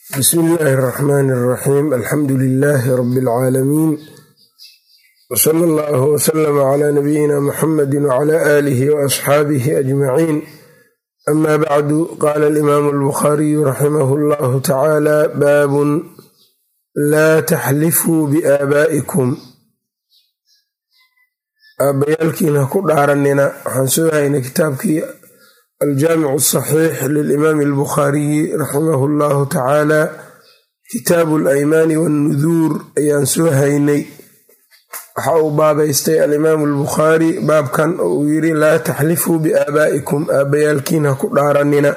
بسم الله الرحمن الرحيم الحمد لله رب العالمين وصلى الله وسلم على نبينا محمد وعلى آله وأصحابه أجمعين أما بعد قال الإمام البخاري رحمه الله تعالى باب لا تحلفوا بآبائكم aabayaalkiina ku dhaaranina waxaan soo haynay kitaabkii aljaamicu asaxiix lilimaami albukhaariyi raximahu llahu tacaala kitaabu alaymaani wannuduur ayaan soo haynay waxa uu baabaystay alimaamu albukhaari baabkan oo uu yidhi laa taxlifuu biaabaa'ikum aabayaalkiina ku dhaaranina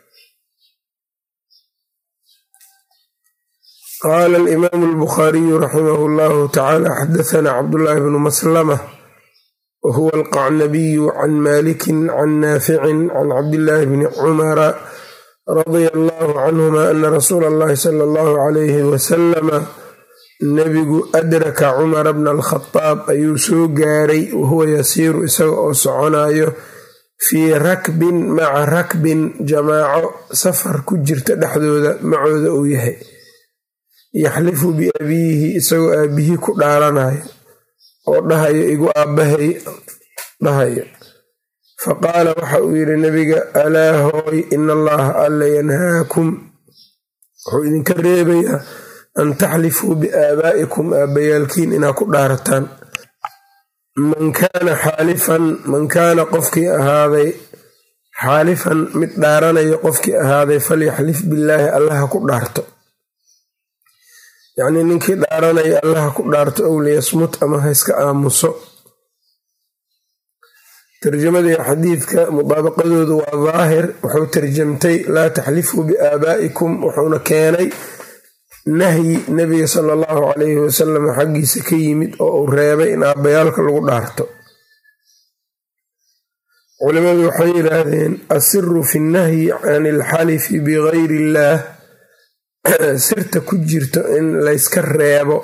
qaala alimaamu albukhaariyu raximahu llahu tacaala xadathana cabdullaahi bnu maslama whuwa alqacnabiyu can malikin can naaficin can cabdillaahi bni cumara radia allahu canhuma ana rasuula allahi sala allahu calayhi wasalama nebigu adraka cumara bna alkhadaab ayuu soo gaaray wahuwa yasiiru isaga oo soconayo fii rakbin maca rakbin jamaaco safar ku jirta dhexdooda macooda uu yahay yaxlifu biabiihi isagoo aabihii ku dhaaranayo oo dhahayo igu aabbahay dhahayo faqaala waxa uu yidhi nebiga alaa hooy ina allaha alla yanhaakum wuxuu idinka reebayaa an taxlifuu biaabaa'ikum aabbayaalkiin inaa ku dhaarataan man kaana qofkii ahaaday xaalifan mid dhaaranayo qofkii ahaaday falyaxlif billaahi allaha ku dhaarto yacnii ninkii dhaaranaya allaha ku dhaarto ow liyasmut ama ha iska aamuso tarjamadii xadiidka mudaabaqadoodu waa daahir wuxuu tarjamtay laa taxlifuu biaabaa'ikum wuxuuna keenay nahyi nebiga sala allahu calayhi wasalam xaggiisa ka yimid oo uu reebay in aabbayaalka lagu dhaarto culimadu waxay yidhaahdeen asiru fi nnahyi can ilxalifi bigayri illaah sirta ku jirto in layska reebo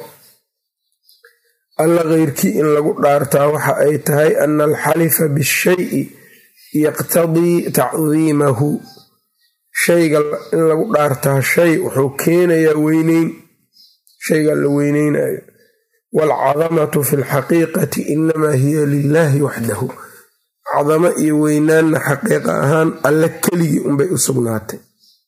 alla keyrkii in lagu dhaartaa waxa ay tahay ana alxalifa bishayi yaqtadii tacdiimahu shayga in lagu dhaartaa shay wuxuu keenayaa weyneyn shayga la weyneynayo waalcadamatu fi lxaqiiqati inamaa hiya lilaahi waxdahu cadamo iyo weynaanna xaqiiqa ahaan alle keligii unbay u sugnaatay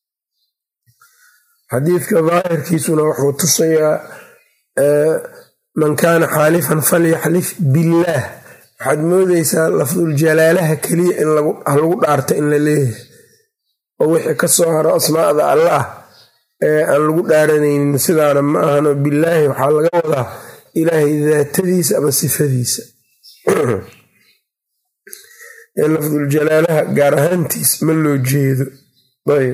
xadiidka daahirkiisuna wuxuu tusayaa man kaana xaalifan falyaxlif billaah waxaad moodeysaa lafduljalaalaha keliya in lagu dhaarta in la leeyahay oo wixii ka soo haro asmaa'da allaah ee aan lagu dhaaranaynin sidaana ma ahano billaahi waxaa laga wadaa ilaahay daatadiisa ama sifadiisa ee lafduljalaalaha gaar ahaantiis ma loo jeedo ayb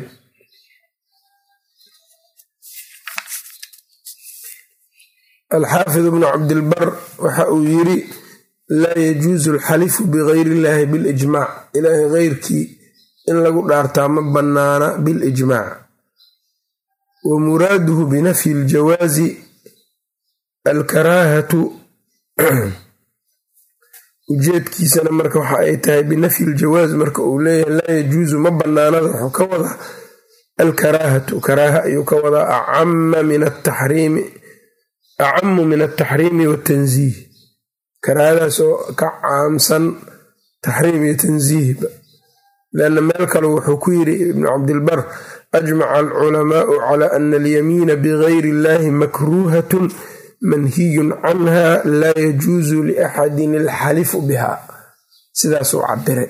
alxaafid bnu cabdilbar waxa uu yidhi laa yajuusu alxalifu bigayri illaahi bilijmaac ilaahay keyrkii in lagu dhaartaa ma bannaana bilijmaac wa muraaduhu binafyi ljawaazi alkaraahatu ujeedkiisana marka waxa ay tahay binafyi ljawaaz marka uu leeyahay laa yajuusu ma bannaanada wuxuu ka wadaa alkaraahatu karaaha ayuu ka wadaa acamu min altaxriimi watanziih karaahadaas oo ka caamsan taxriim iyo tansiihba leanna meel kale wuxuu ku yidhi ibnu cabdilbar ajmaca alculamaau cala ana alyamiina bigayri illahi makruuhatun manhiyun canha laa yajuusu liaxadin alxalifu biha sidaasuu cabiray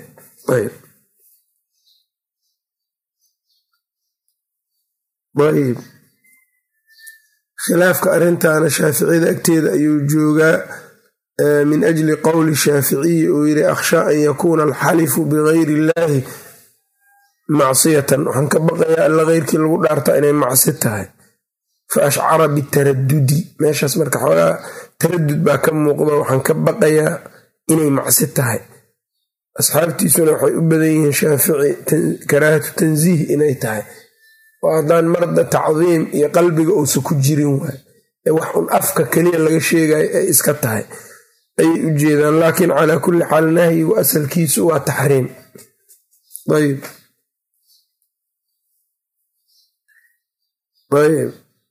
ayb khilaafka arrintaana shaaficiyada agteeda ayuu joogaa min ajli qowli shaaficiyi uu yidhi akhshaa an yakuuna alxalifu bigayri illaahi macsiyatan waxaan ka baqayaa alla keyrkii lagu dhaartaa inay macsi tahay fa ashcara bitaradudi meeshaas marka xoogaa taradud baa ka muuqda waxaan ka baqayaa inay macsi tahay asxaabtiisuna waxay u badan yihiin shaafici karaahatu tansiih inay tahay oo haddaan marda tacdiim iyo qalbiga uusa ku jirin waay ee wax un afka keliya laga sheegayo ay iska tahay ayay u jeedaan laakiin calaa kulli xaal nahyigu asalkiisu waa taxriim ayb ayb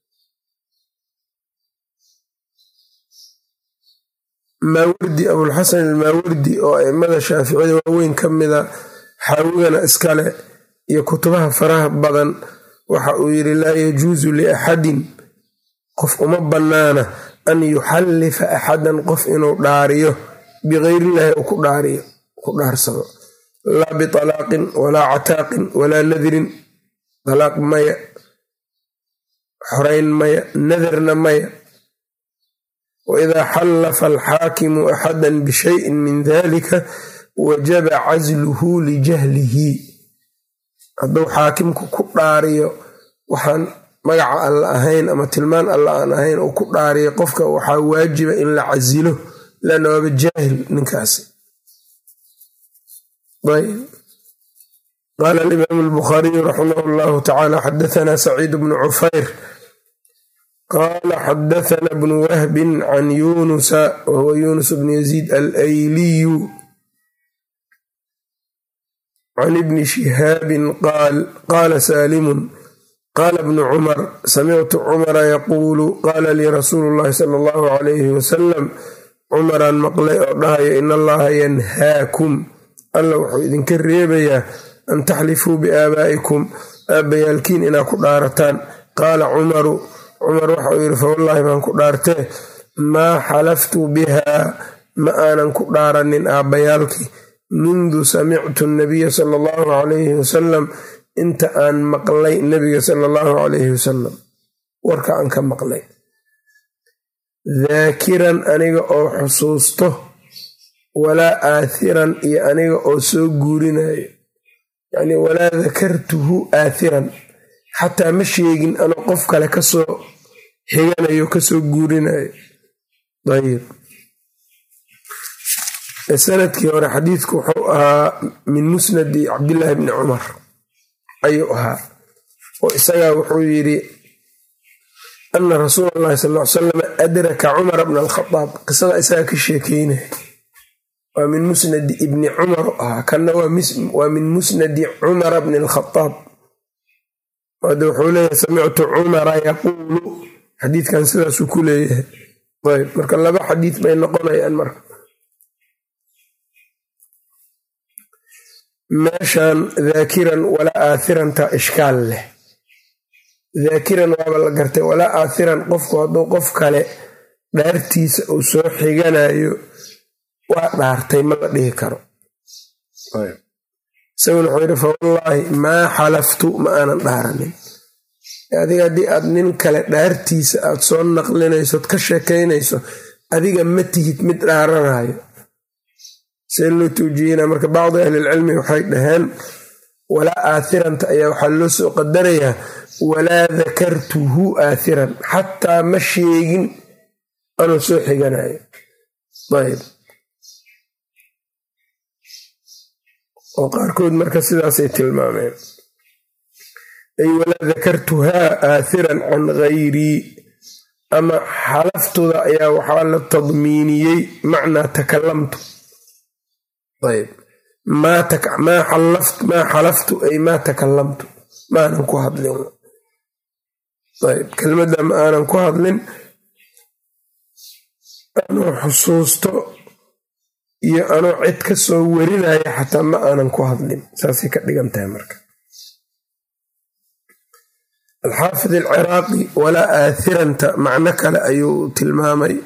maawardi abulxasan almaawardi oo aimada shaaficiyada waaweyn ka mida xaawigana iskale iyo kutubaha faraha badan waxa uu yidhi laa yajuusu liaxadin qof uma bannaana an yuxallifa axadan qof inuu dhaariyo bikayriillaahi uu ku dhaarsado laa bitalaaqin walaa cataaqin walaa nadirin talaaq maya, xorayn maya, nadarna maya. waidaa xallafa alxaakimu axadan bishayin min dalika wajaba casluhu lijahlihi hadduu xaakimku ku dhaariyo waxaan magaca alla ahayn ama tilmaan alla aan ahayn uu ku dhaariyo qofka waxaa waajiba in la casilo lanna waaba jaahil ninkaasi. qaala alimaamu albukhaariyu raximah llahu tacaala xadathana saciid bnu cufayr qaala xadathana bnu wahbin can yunusa wahuwa yunus bnu yaziid alayliyu can ibni shihaabin qaala saalimun qaala bnu cumar samictu cumara yaquulu qaala lii rasuulu llahi sala allahu calayhi wasalam cumaraan maqlay oo dhahayo in allaha yanhaakum alla wuxuu idinka reebayaa an taxlifuu biaabaa'ikum aabbayaalkiin inaa ku dhaarataan. qaala cumaru cumar waxa uu yidhi fawallaahi baan ku dhaartee maa xalaftu bihaa ma aanan ku dhaaranin aabbayaalkii mundu samictu nabiya sala allahu calayhi wasalam inta aan maqlay nebiga sala allahu calayhi wasalam warka aan ka maqlay daakiran aniga oo xusuusto walaa aathiran iyo aniga oo soo guurinayo yacni walaa dakartuhu aathiran xataa ma sheegin anoo qof kale kasoo xiganayo kasoo guurinayo. ayib sanadkii hore xadiidku wuxuu ahaa min musnadi cabdillaahi bni cumar ayuu ahaa oo isagaa wuxuu yidhi ana rasuula allahi sal ly salam adraka cumara bna alkhadaab qisada isagaa ka sheekeynaya waa min musnadi ibni cumar ahaa kanna waa min musnadi cumara bni alkhadaab hade wuxuu leeyahay samictu cumara yaquulu xadiidkan sidaasuu ku leeyahay. ayb marka laba xadiid bay noqonayaan marka meeshan daakiran walaa aahiranta ishkaal leh. daakiran waaba la gartay walaa aathiran qofku hadduu qof kale dhaartiisa uu soo xiganayo waa dhaartay ma la dhihi karo. isaguna wuxuu yidhi fawallaahi maa xalaftu ma aanan dhaaranin. adiga haddii aad nin kale dhaartiisa aad soo naqlinayso od ka sheekaynayso adiga ma tihid mid dhaaranayo. see loo tuujiyena marka bacdi ahlilcilmi waxay dhaheen walaa aathiranta ayaa waxaa loo soo qadarayaa walaa dakartuhu aathiran xataa ma sheegin anuu soo xiganayo. ayb oo qaarkood marka sidaasay tilmaameen ay walaa dakartuhaa aathiran can gayrii ama xalaftooda ayaa waxaa la tadmiiniyey macnaa takalamtu. ayb maa xalaftu ay maa takalamtu maanan ku hadlin. ayb kelmadda ma aanan ku hadlin anuu xusuusto iyo anuu cid ka soo warinaya xataa ma aanan ku hadlin saasay ka dhigan tahay marka. alxaafid alciraaqi walaa aathiranta macno kale ayuu tilmaamay.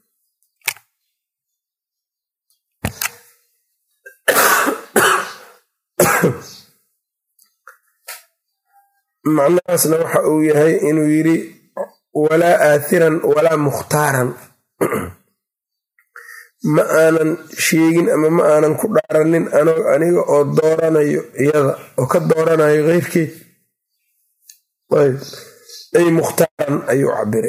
macnahaasna waxa uu yahay inuu yidhi walaa aathiran walaa mukhtaaran ma aanan sheegin ama ma aanan ku dhaaranin aniga oo dooranayo iyada oo ka dooranayo keyrkeed. ay mukhtaaran ayuu cabiray.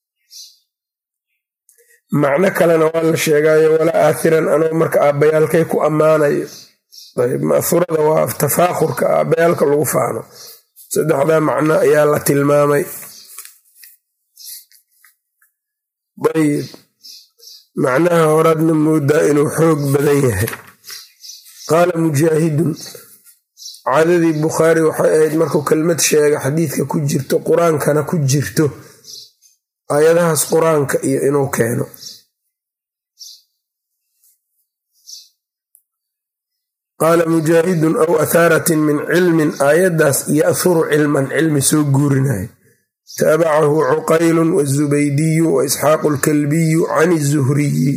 macno kalena waa la sheegayo walaa aathiran anoo marka aabbayaalkay ku ammaanayo. ma'hurada waa tafaakhurka aabbayaalka lagu faano. saddexdaa macno ayaa la tilmaamay. ayb macnaha horaadna moodaa inuu xoog badan yahay. qaala mujaahidun caadadii bukhaari waxay ahayd markuu kelmad sheega xadiidka ku jirto qur-aankana ku jirto aayadahaas qur-aanka iyo inuu keeno. qaala mujaahidun aw athaaratin min cilmin aayaddaas ya'huru cilman cilmi soo guurinayo. taabacahu cuqaylun wazubaydiyu wa isxaaqu lkalbiyu can izuhriyi.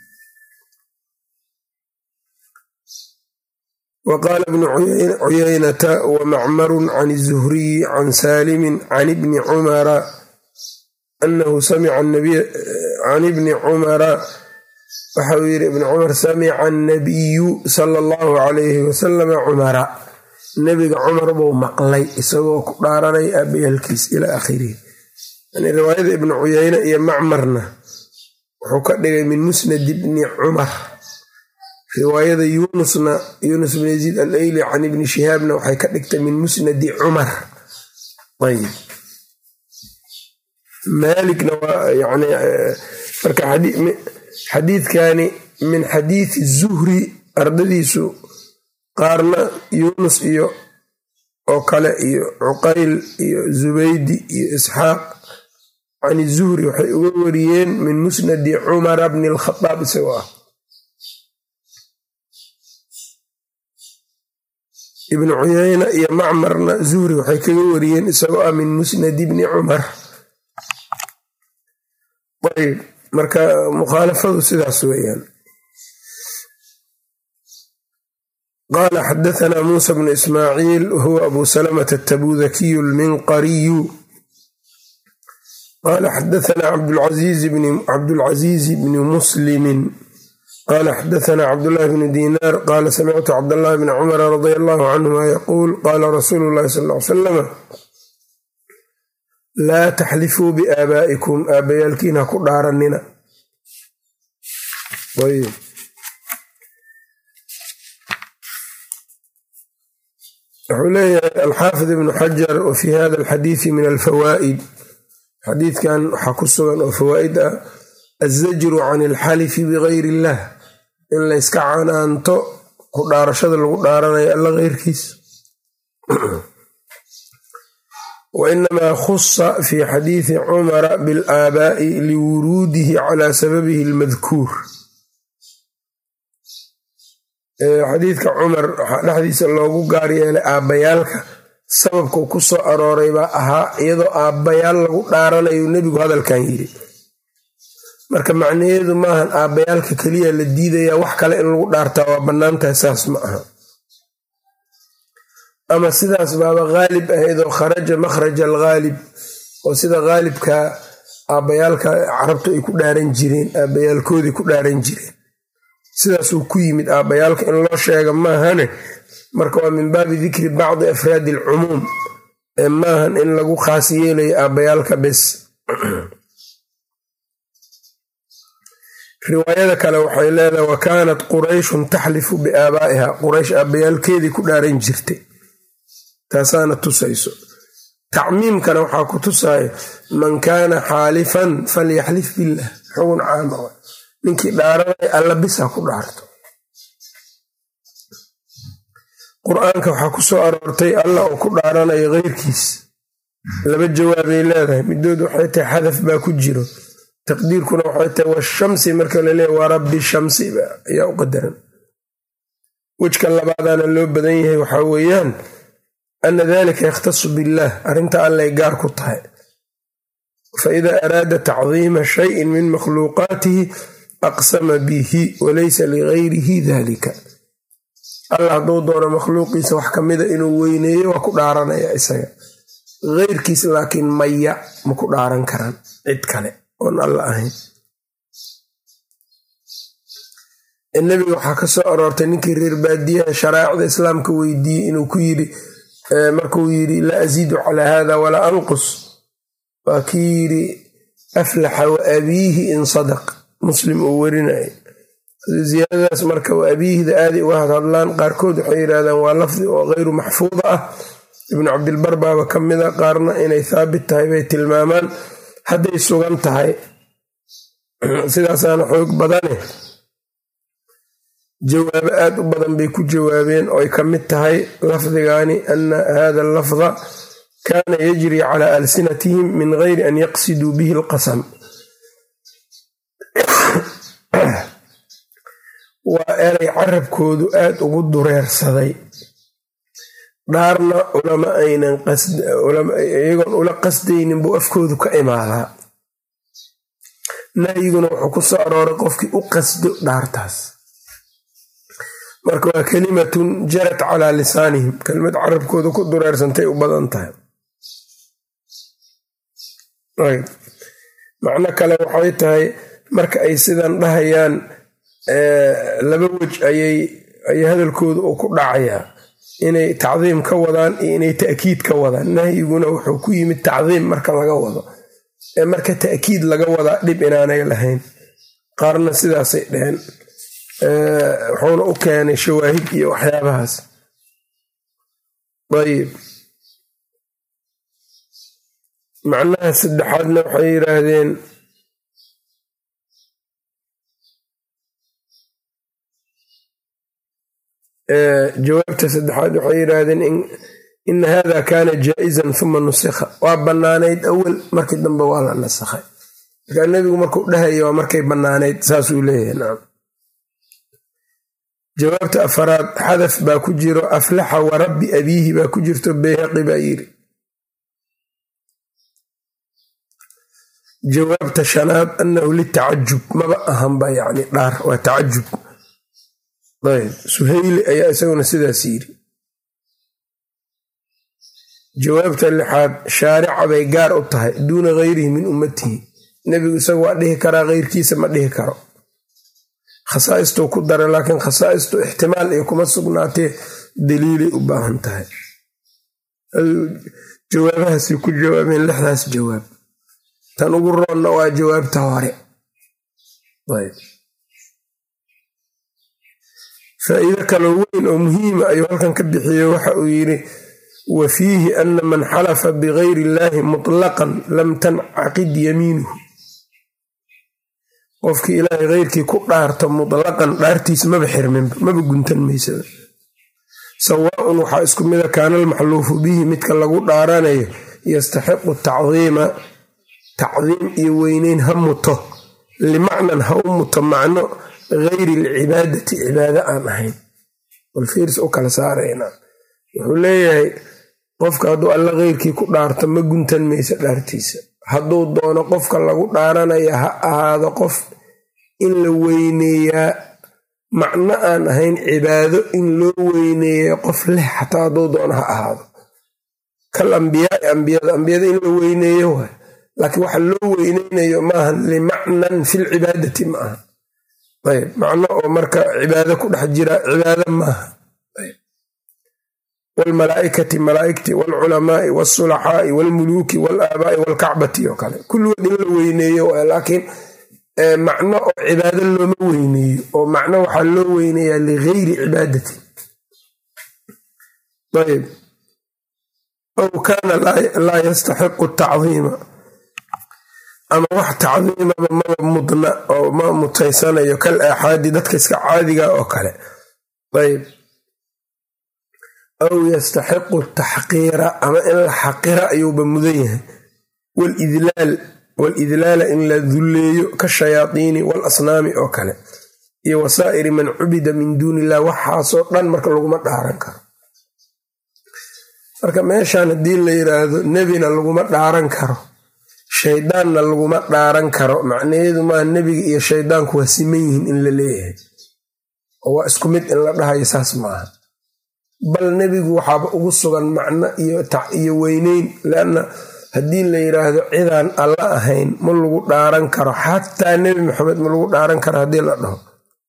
wa qaala ibnu cuyaynata wa macmarun can izuhriyi can saalimin can ibni cumara anahu samica can ibni cumara waxa uu yidhi ibni cumar samica annabiyu sala allahu calayhi wasalama cumara, nebiga cumar buu maqlay isagoo ku dhaaranay aabayaalkiis ilaa aakhirihi. yani riwaayada ibnu cuyayne iyo macmarna wuxuu ka dhigay min musnad ibni cumar. riwaayada yuunus bn yaziid alayli can ibni shihaabna waxay ka dhigtay min musnadi cumar. ayb maalikna waa yani marka xadiidkani min xadiidi zuhri ardadiisu qaarna yuunus iyo oo kale iyo cuqayl iyo zubaydi iyo isxaaq can zuhri waxay uga wariyeen min musnadi cumara bni alkhadaab isagoo ah. ibnu cuyayna iyo macmarna zuhri waxay kaga wariyeen isagoo ah min musnadi bni cumar. ayb marka mukhaalafadu sidaas weeyaan. qaala xadaثna muusa bnu ismaaciil huwa abu salamata atabudakiyu alminqariyu qaala xadaثna cabdulcaziiz bni muslimin qaala xadaثna cabdullahi bni diinaar qaala samictu cabdاllahi bni cumara radia allahu canhuma yaquul qaala rasuulu llahi sal ll ly salam laa taxlifuu biaabaa'ikum aabbayaalkiin ha ku dhaaranina. wuxuu leeyahay alxaafid ibnu xajar wa fii hada alxadiidi min alfawaa'id, xadiidkan waxaa ku sugan oo fawaa'id ah azajru can alxalifi bigayri illah, in layska canaanto ku dhaarashada lagu dhaaranayo alla keyrkiis. wainamaa khusa fi xadiidi cumara bilaabaa'i liwuruudihi calaa sababihi almadkuur. xadiidka cumar waxaa dhexdiisa loogu gaar yeelay aabbayaalka sababkuu ku soo arooray baa ahaa iyadoo aabbayaal lagu dhaaranayo nebigu hadalkan yidhi. marka macnaheedu maahan aabbayaalka keliya la diidaya wax kale in lagu dhaartaa waa bannaantahay, saas ma aha. ama sidaas baaba haalib ahaydoo kharaja makhraja alghaalib, oo sida haalibka aabbayaalka carabtu ay ku dhaaran jireen, aabbayaalkoodii ku dhaaran jireen, sidaasuu ku yimid aabbayaalka in loo sheega maahane. marka waa min baabi dikri bacdi afraadi alcumuum, ee maahan in lagu khaas yeelayo aabbayaalka bes. riwaayada kale waxay leedahay wa kaanat qurayshun taxlifu biaabaa'iha, quraysh aabbayaalkeedii ku dhaaran jirtay, taasaana tusayso. tacmiimkana waxaa ku tusaayo man kaana xaalifan falyaxlif billah, xugun caama wa ninkii dhaaranay alla bisa ku dhaarto. qur-aanka waxaa ku soo aroortay alla oo ku dhaaranayo keyrkiis, laba jawaabay leedahay. midood waxay tahay xadaf baa ku jiro, taqdiirkuna waxay tahay washamsi marka la leeyahy waa rabbi shamsi ayaa u qadaran. wejka labaadaana loo badan yahay waxaa weeyaan ana dalika yakhtasu billaah, arrinta allay gaar ku tahay. faida araada tacdiima shayin min makhluuqaatihi aqsama bihi walaysa ligayrihi dalika. alla hadduu doono makhluuqiisa wax kamida inuu weyneeyo waa ku dhaaranaya isaga, keyrkiis laakiin maya ma ku dhaaran karaan cid kale oon alla ahayn. nebiga waxaa ka soo aroortay ninkii reer baadiyaha sharaa'icda islaamka weydiiyey inuu ku yidhi markuu yidhi laa asiidu calaa hada walaa anqus, waa kii yidhi aflaxa wa abiihi in sadaq, muslim uu werinaya. ziyaadadaas marka wa abiihida aaday uga hadhadlaan, qaarkood waxay yidhahdaan waa lafdi oo kayru maxfuuda ah, ibnu cabdilbar baaba ka mida, qaarna inay thaabit tahay bay tilmaamaan hadday sugan tahay, sidaasaana xoog badane. jawaabo aad u badan bay ku jawaabeen oo ay ka mid tahay lafdigaani ana hada allafda kaana yajri calaa alsinatihim min gayri an yaqsiduu bihi alqasam. waa eray carabkoodu aad ugu dureersaday, dhaarna ulama aynan iyagoon ula qasdaynin buu afkoodu ka imaadaa. nahyiguna wuxuu ku soo arooray qofkii u qasdo dhaartaas. marka waa kalimatun jarat calaa lisaanihim, kelimad carabkooda ku dureersantay u badan tahay. macno kale waxay tahay marka ay sidan dhahayaan laba wej ayay hadalkooda uu ku dhacayaa, inay tacdiim ka wadaan iyo inay ta'kiid ka wadaan. nahyiguna wuxuu ku yimid tacdiim marka laga wado, marka ta'kiid laga wadaa dhib inaanay lahayn. qaarna sidaasay dheheen, wuxuuna u keenay shawaahid iyo waxyaabahaas. ayib, macnaha saddexaadna waxay yidhaahdeen jawaabta saddexaad waxay yidhaahdeen ina hada kaana jaa-izan uma nusikha, waa bannaanayd awal, markii dambe waa la nasakhay. markaa nebigu markuu dhahaya waa markay bannaanayd, saasuu leeyahay. nacam. jawaabta afaraad xadaf baa ku jiro, aflaxa wa rabbi abiihi baa ku jirto, bayhaqi baa yidhi. jawaabta shanaad annahu litacajub, maba ahanba yacni dhaar, waa tacajub. ayb, suhayli ayaa isaguna sidaas yidhi. jawaabta lixaad shaarica bay gaar u tahay, duuna gayrihi min ummatihi. nebigu isagu waa dhihi karaa, keyrkiisa ma dhihi karo. khasaa'istuu ku dara, laakiin khasaa'istu ixtimaal iyo kuma sugnaatee daliilay u baahan tahay. jawaabahaasay ku jawaabeen lixdaas jawaab. tan ugu roonna waa jawaabta hore. ayb, faa'iido kaloo weyn oo muhiima ayuu halkan ka bixiye, waxa uu yidhi wa fiihi ana man xalafa bigayri illaahi mutlaqan lam tancaqid yamiinuhu. qofkii ilaahay keyrkii ku dhaarto mutlaqan, dhaartiis maba xirminba, maba guntan maysaba. sawaaun waxaa isku mida kaana almaxluufu bihi, midka lagu dhaaranayo yastaxiqu tacdiima, tacdiim iyo weyneyn ha muto, limacnan ha u muto macno gayri alcibaadati, cibaado aan ahayn. walfiirs u kala saarayna, wuxuu leeyahay qofka hadduu alla keyrkii ku dhaarto ma guntan maysa dhaartiisa. hadduu doono qofka lagu dhaaranaya ha ahaado qof in la weyneeyaa macno aan ahayn cibaado, in loo weyneeya qof leh xataa hadduu doono ha ahaado. kal ambiyaai, ambiyada in la weyneeyo waay, laakiin waxa loo weyneynayo maahan limacnan filcibaadati ma aha. ayb, macno oo marka cibaado ku dhex jira, cibaado maaha. waalmalaa'ikati, malaa'igti, waalculamaai, waalsulaxaai, waalmuluuki, waalaabaai, waalkacbati oo kale, kulligood in la weyneeyo waay, laakiin macno oo cibaado looma weyneeyo, oo macno waxaa loo weyneeyaa ligayri cibaadati. ayb, aw kaana laa yastaxiqu tacdiima, ama wax tacdiimaba maba mudna oo ma mutaysanayo, kal aaxaadi, dadka iska caadiga oo kale. ayb, aw yastaxiqu taxqiira, ama in la xaqira ayuuba mudan yahay. walidlaala in la dulleeyo, ka shayaadiini waalasnaami oo kale, iyo wasaa'iri man cubida min duuni illah, waxaasoo dhan marka laguma dhaaran karo. marka meeshaan haddii la yidhaahdo nebina laguma dhaaran karo, shaydaanna laguma dhaaran karo, macnaheedu maa nebiga iyo shaydaanku waa siman yihiin in la leeyahay, oo waa isku mid in la dhahayo, saas maaha. bal nebigu waxaaba ugu sugan macno iyo weyneyn, leanna haddii la yidhaahdo cidaan alla ahayn ma lagu dhaaran karo, xataa nebi maxamed ma lagu dhaaran karo haddii la dhaho.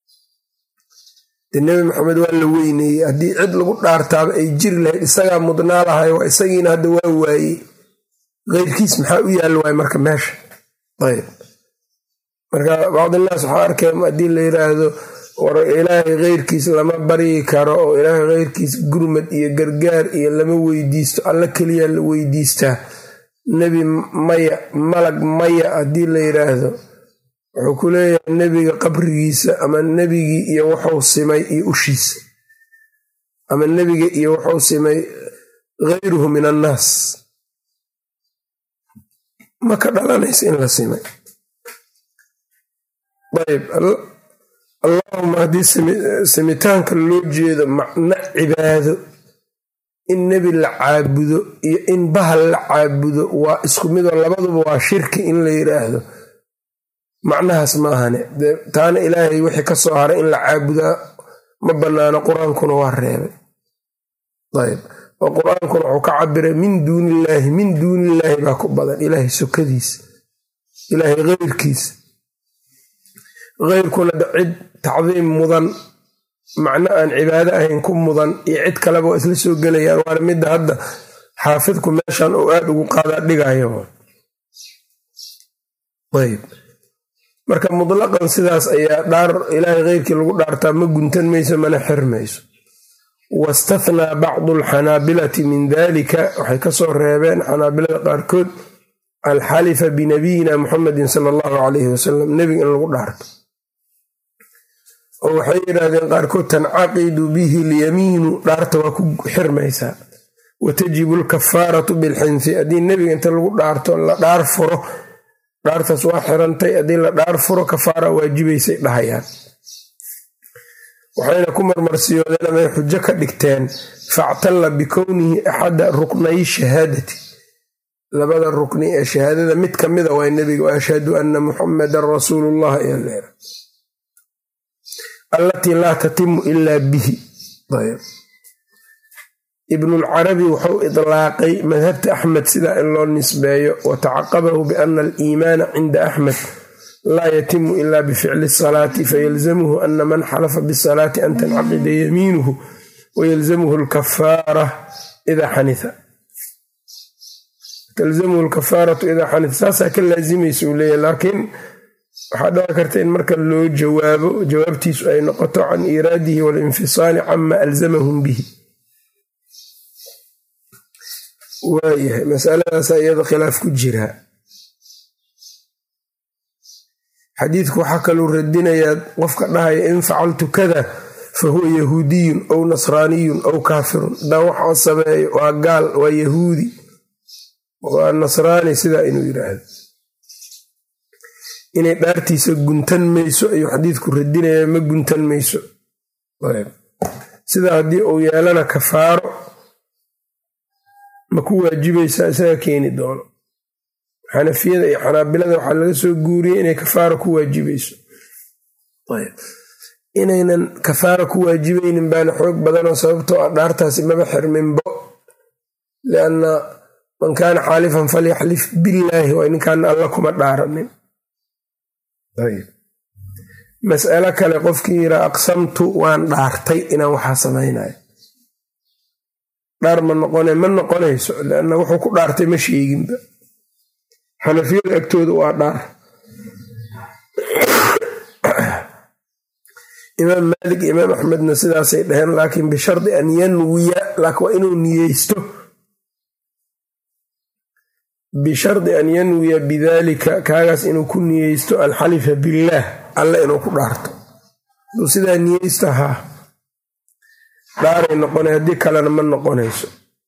de nebi maxamed waa la weyneeyey, haddii cid lagu dhaartaaba ay jiri lahayd isagaa mudnaa lahay, waa isagiina hadda waa waayey, keyrkiis maxaa u yaal waay marka meesha. ayb, marka bacdinaas waxaa arkay haddii la yidhaahdo war ilaahay keyrkiis lama baryi karo, oo ilaahay keyrkiis gurmad iyo gargaar iyo lama weydiisto, alla keliya la weydiistaa, nebi maya, malag maya haddii la yidhaahdo, wuxuu ku leeyahay nebiga qabrigiisa ama nebigii iyo wuxuu simay iyo ushiisa ama nebiga iyo wuxuu simay gayruhu min annaas ma ka dhalanaysa in la simay. ayb allahuma haddii simitaanka loo jeedo macno cibaado in nebi la caabudo iyo in bahal la caabudo waa isku midoo labaduba waa shirki in la yidhaahdo macnahaas ma ahane taana ilaahay wixii ka soo haray in la caabudaa ma bannaano, qur-aankuna waa reebay. ayb oo qur-aankuna wuxuu ka cabiray min duunillaahi, min duunillaahi baa ku badan, ilaahay sokadiisa, ilaahay keyrkiisa. keyrkuna cid tacdiim mudan macno aan cibaado ahayn ku mudan iyo cid kaleba waa isla soo gelayaan, waana midda hadda xaafidku meeshan uu aad ugu qaadaa dhigayo. ayb marka mutlaqan sidaas ayaa dhaar ilaahay keyrkii lagu dhaartaa ma guntan mayso mana xirmayso. wastathnaa bacdu alxanaabilati min dalika, waxay ka soo reebeen xanaabilada qaarkood alxalifa binabiyina muxamedin sala allahu calayhi wasalam, nebiga in lagu dhaarto. oo waxay yidhaahdeen qaarkood tancaqidu bihi lyamiinu, dhaarta waa ku xirmaysaa. watajibu alkafaaratu bilxinsi, haddii nebiga inta lagu dhaarto la dhaar furo, dhaartaas waa xirantay, haddii la dhaar furo kafaara waajibaysay dhahayaan. waxayna ku marmarsiyoodeen amay xujo ka dhigteen factalla bikownihi axada ruknay shahaadati, labada rukni ee shahaadada mid ka mida waa nebiga, wa ashhadu anna muxamadan rasuulullah ayaa leera allatii laa tatimu ilaa bihi. ibnulcarabi wuxuu idlaaqay madhabta axmed sidaa in loo nisbeeyo, watacaqabahu biana aliimaana cinda axmed laa yatimu ila bificli salaati, fayalzamuhu ana man xalafa bisalaati an tancaqida yamiinuhu wayalzamuhu lkafaara idaa xanitha. talzamuhu lkafaaratu idaa xanitha, saasaa ka laazimaysa uu leeyahy. laakiin waxaa dhaci karta in marka loo jawaabo jawaabtiisu ay noqoto can iraadihi walinfisaali cama alzamahum bihi. waayahay masaladaasa iyada khilaaf ku jiraa. xadiidku waxaa kaluu radinayaa qofka dhahaya in facaltu kada fa huwa yahuudiyun aw nasraaniyun aw kaafirun, haddaan waxaa sameeyo waa gaal, waa yahuudi, waa nasraani, sidaa inuu yidhaahdo inay dhaartiisa guntan mayso ayuu xadiidku radinayaa, ma guntan mayso. sidaa haddii uu yeelana kafaaro ma ku waajibaysaa, isaga keeni doono. xanafiyada iyo xanaabilada waxaa laga soo guuriyey inay kafaara ku waajibayso. inaynan kafaara ku waajibaynin baana xoog badanoo sababtoo ah dhaartaasi maba xirminbo, lianna man kaana xaalifan falyaxlif billaahi, waa ninkaana alla kuma dhaaranin. mas'alo kale qofkii yiraa aqsamtu waan dhaartay inaan waxaa samaynayo, dhaar ma noqonayso, lianna wuxuu ku dhaartay ma sheeginba. xanafiyada agtooda waa dhaar. imaam maalik iyo imaam axmedna sidaasay dhaheen, laakiin bishardi an yanwiya, laakiin waa inuu niyeysto, bishardi an yanwiya bidaalika, kaagaas inuu ku niyeysto alxalifa billaah, alle inuu ku dhaarto. aduu sidaa niyeysta haa dhaaray noqona, haddii kalena ma noqonayso.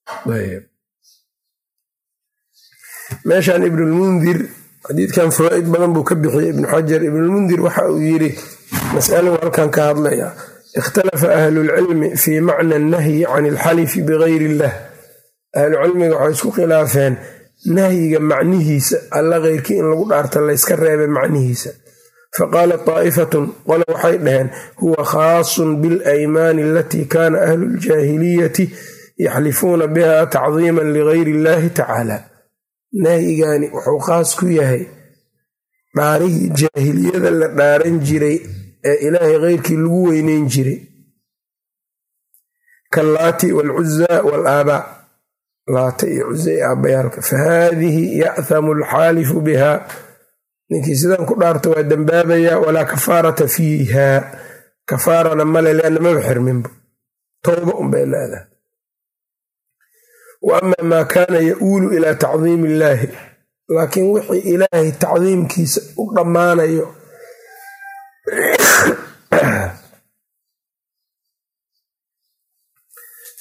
meeshan ibnulmundir xadiidkan fawaa'id badan buu ka bixiyey ibnu xajar. ibnulmundir waxa uu yidhi mas'alo halkan ka hadlaya, ikhtalafa ahlulcilmi fii macna nahyi can ilxalifi bigayri illah. ahlucilmiga waxay isku khilaafeen nahyiga macnihiisa, alla keyrkii in lagu dhaarta layska reebay macnihiisa. faqaalat taa'ifatun, qole waxay dhaheen huwa khaasun bilaymaani alatii kaana ahlu ljaahiliyati yaxlifuuna biha tacdiiman ligayri illahi tacaala. nahyigani wuxuu khaas ku yahay dhaarihii jaahiliyada la dhaaran jiray ee ilaahay keyrkii lagu weyneyn jiray, kallaati waalcuzaa waalaabaa, laata iyo cuza iyo aabbayaalka. fahaadihi ya'thamu alxaalifu bihaa, ninkii sidan ku dhaarta waa dembaabayaa, walaa kafaarata fiiha, kafaarana male, lianna maba xirminba, towba unbay leedahay. wa ama maa kaana ya-uulu ilaa tacdiimi illaahi, laakiin wixii ilaahay tacdiimkiisa u dhammaanayo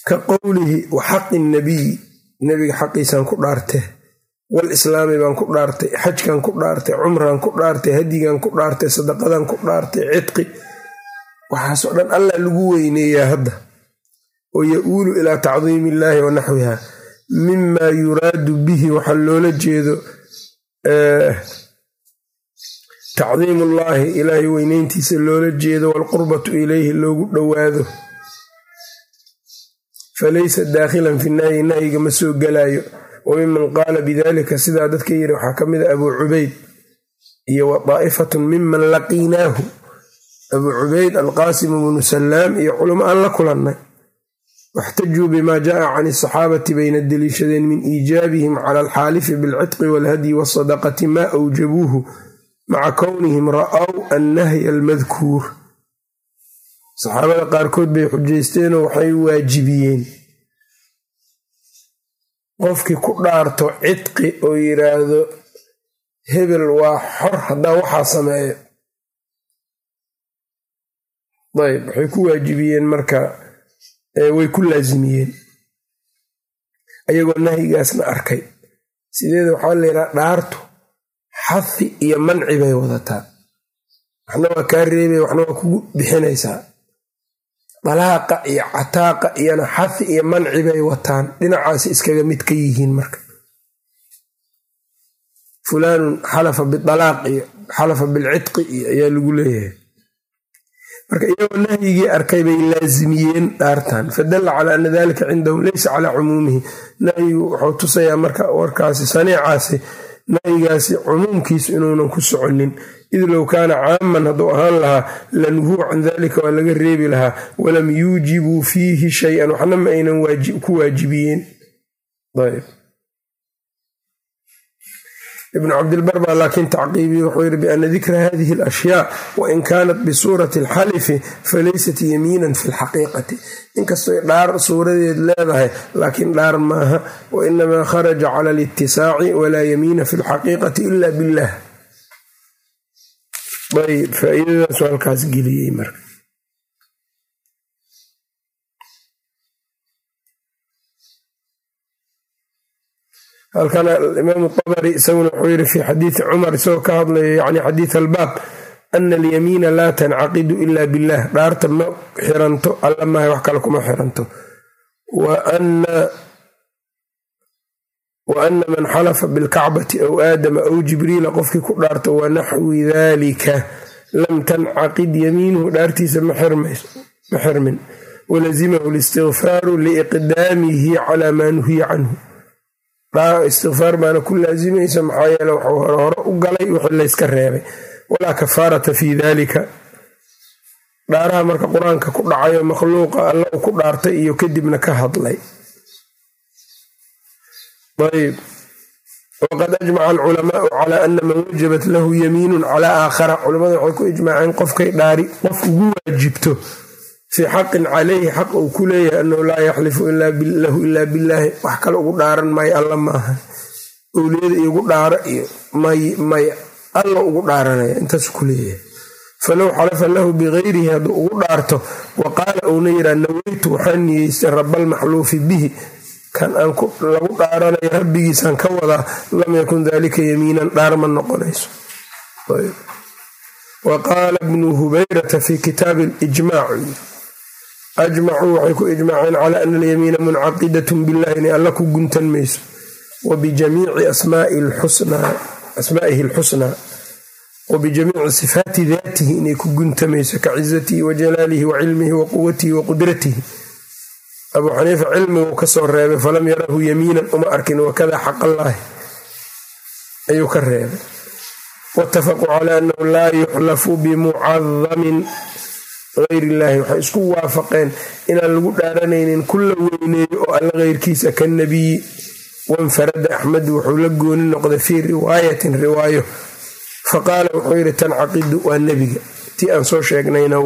ka qowlihi wa xaqi nabiy, nebiga xaqiisaan ku dhaartay, walislaami baan ku dhaartay, xajkan ku dhaartay, cumran ku dhaartay, hadigan ku dhaartay, sadaqadan ku dhaartay, cidqi. waxaasoo dhan allah lagu weyneeyaa hadda oo ya-uulu ilaa tacdiimi illaahi wa naxwiha mima yuraadu bihi waxaa loola jeedo tacdiimullaahi ilaahay weyneyntiisa loola jeedo waalqurbatu ilayhi loogu dhowaado. falaysa daakhilan fi nahyi, nahyiga ma soo gelaayo. wa miman qaala bidalika sidaa dadka yidhi waxaa ka mid a abuu cubayd iyo wa daa'ifatun miman laqiinaahu, abuu cubayd alqaasim bnu salaam iyo culamo aan la kulannay. waxtajuu bima jaaa can asaxaabati bayna deliishadeen min iijaabihim cala alxaalifi bilcitqi waalhadyi waasadaqati maa awjabuuhu maca kownihim ra'aw annahya almadkuur. saxaabada qaarkood bay xujaysteenoo waxay waajibiyeen qofkii ku dhaarto cidqi oo yidhaahdo hebel waa xor haddaa waxaa sameeyo. ayb waxay ku waajibiyeen marka way ku laasimiyeen ayagoo nahyigaasna arkay. sideeda waxaa layidhaha dhaartu xafi iyo manci bay wadataa, waxna waa kaa reebay, waxna waa kugu bixinaysaa. dalaaqa iyo cataaqa iyona xafi iyo manci bay wataan, dhinacaasi iskaga mid ka yihiin. marka fulaanun xalafa bidalaaq iyo xalafa bilcidqi iyo ayaa lagu leeyahay. marka iyagoo nahyigii arkay bay laasimiyeen dhaartan, fadalla calaa ana dalika cindahum laysa calaa cumuumihi. nahyigu wuxuu tusayaa marka warkaasi saniicaasi nahyigaasi cumuumkiisu inuunan ku soconin. id low kaana caaman hadduu ahaan lahaa lanuhuu can dalika waa laga reebi lahaa, walam yuujibuu fiihi shay-an waxna ma aynan ku waajibiyeen. ibnu cabdilbar baa laakiin tacqiibiye wuxuu yidhi biana dikra hadihi alashyaa wain kaanat bisuurati alxalifi falaysat yamiinan fi lxaqiiqati. inkastoy dhaar suuradeed leedahay laakiin dhaar maaha. wainamaa kharaja cala alitisaaci walaa yamiina fi lxaqiiqati ila billah. ayb faa'iidadaasu halkaas geliyey marka. halkan imaamu Tabari isaguna wuxuu yidhi fi xadiidi cumar isagoo ka hadlaya yani xadiid albaab ana alyamiina laa tancaqidu ila billah, dhaarta ma xiranto alla maahay wax kale kuma xiranto. wa ana man xalafa bilkacbati aw aadama aw jibriila qofkii ku dhaarto wa naxwi dalika lam tancaqid yamiinuhu, dhaartiisa ma xirmin. walazimahu listigfaaru liiqdaamihi calaa maa nuhiya canhu, istikfaar baana ku laasimaysa maxaa yeele waxuu hore u galay wixii layska reebay. walaa kafaarata fii dalika. dhaaraha marka qur-aanka ku dhacayo makhluuqa alla uu ku dhaartay iyo kadibna ka hadlay. ayb waqad ajmaca alculamaau calaa ana man wajabat lahu yamiinun calaa aakhara, culamada waxay ku ijmaaceen qofkay dhaari qof ugu waajibto fii xaqin calayhi xaq uu ku leeyahay annahu laa yaxlifu lahu ilaa billaahi, wax kale ugu dhaaran maayo alla maaha. owliyada iyogu dhaara iyo may alla ugu dhaaranaya intaasu ku leeyahay. falow xalafa lahu bigayrihi hadduu ugu dhaarto wa qaala uuna yidhaa naweytu waxaan niyeystay rabalmaxluufi bihi, kan aan lagu dhaaranayo rabbigiisaan ka wadaa, lam yakun dalika yamiinan, dhaar ma noqonayso. wa qaala bnu hubayrata fi kitaabi alijmaac, ajmacuu waxay ku ijmaaceen calaa ana alyamiina muncaqidatun billahi inay alla ku guntan mayso, wa bijamiici asmaa'ihi alxusnaa, wa bijamiici sifaati daatihi inay ku guntamayso ka cizatihi wa jalaalihi wa cilmihi wa quwatihi wa qudratihi. abuu xaniifa cilmiguu ka soo reebay, falam yarahu yamiinan uma arkin, wakada xaqallaahi ayuu ka reebay. waitafaquu calaa annahu laa yuxlafu bimucadamin gayr illaahi, waxay isku waafaqeen inaan lagu dhaaranaynin kula weyneeyo oo alla keyrkiisa ka nebiyi. wanfarada axmedu wuxuu la gooni noqday fii riwaayatin riwaayo, faqaala wuxuu yidhi tancaqidu waa nebiga, tii aan soo sheegnayna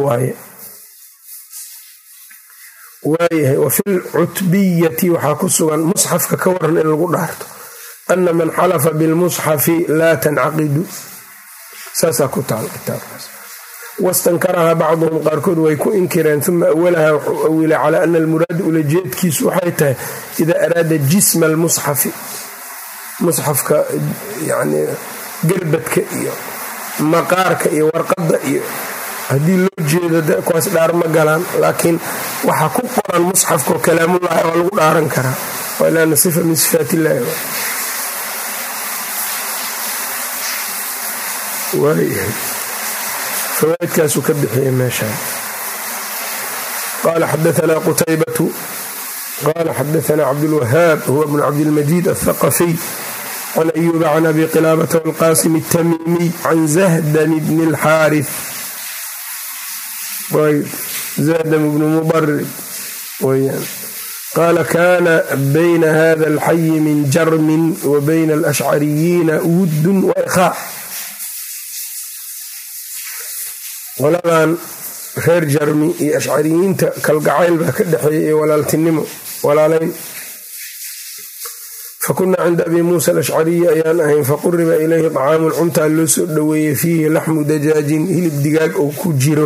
waayahay. wa fi lcutbiyati waxaa ku sugan musxafka ka waran in lagu dhaarto, ana man xalafa bilmusxafi laa tancaqidu, saasaa ku taal kitaabkaas. wastankarahaa bacduhum qaarkood way ku inkireen uma awalahaa wuxuu awilay calaa ana almuraada ulajeedkiisu waxay tahay idaa araada jisma almusxafi musxafka yani galbadka iyo maqaarka iyo warqadda iyo haddii loo jeedo kuwaas dhaar ma galaan, laakiin waxa ku qoran musxafka oo kalaamullahi waa lagu dhaaran karaa, waa laana sifa min sifaat illaahi. waayahay fawaaidkaasuu ka bixiyey meeshaan. qaala xadaanaa qutaybatu qaala xadaanaa cabdulwahaab huwa bnu cabdilmajiid athaqafiy can ayuuba can abi qilaabata walqaasim الtamimiy can zahdan bni اlxaarith zahdan bnu mubarid weyaan qaala kaana bayna hada alxayi min jarmin wa bayna alashcariyiina wuddun wa ikhaa. qoladan reer jarmi iyo ashcariyiinta kalgacayl baa ka dhexeeya iyo walaaltinimo walaalayn. fakunaa cinda abi muusa alashcariyi ayaan ahayn faquriba ilayhi طacaamun cuntaa loo soo dhoweeyey fiihi laxmu dajaajin hilib digaag oo ku jiro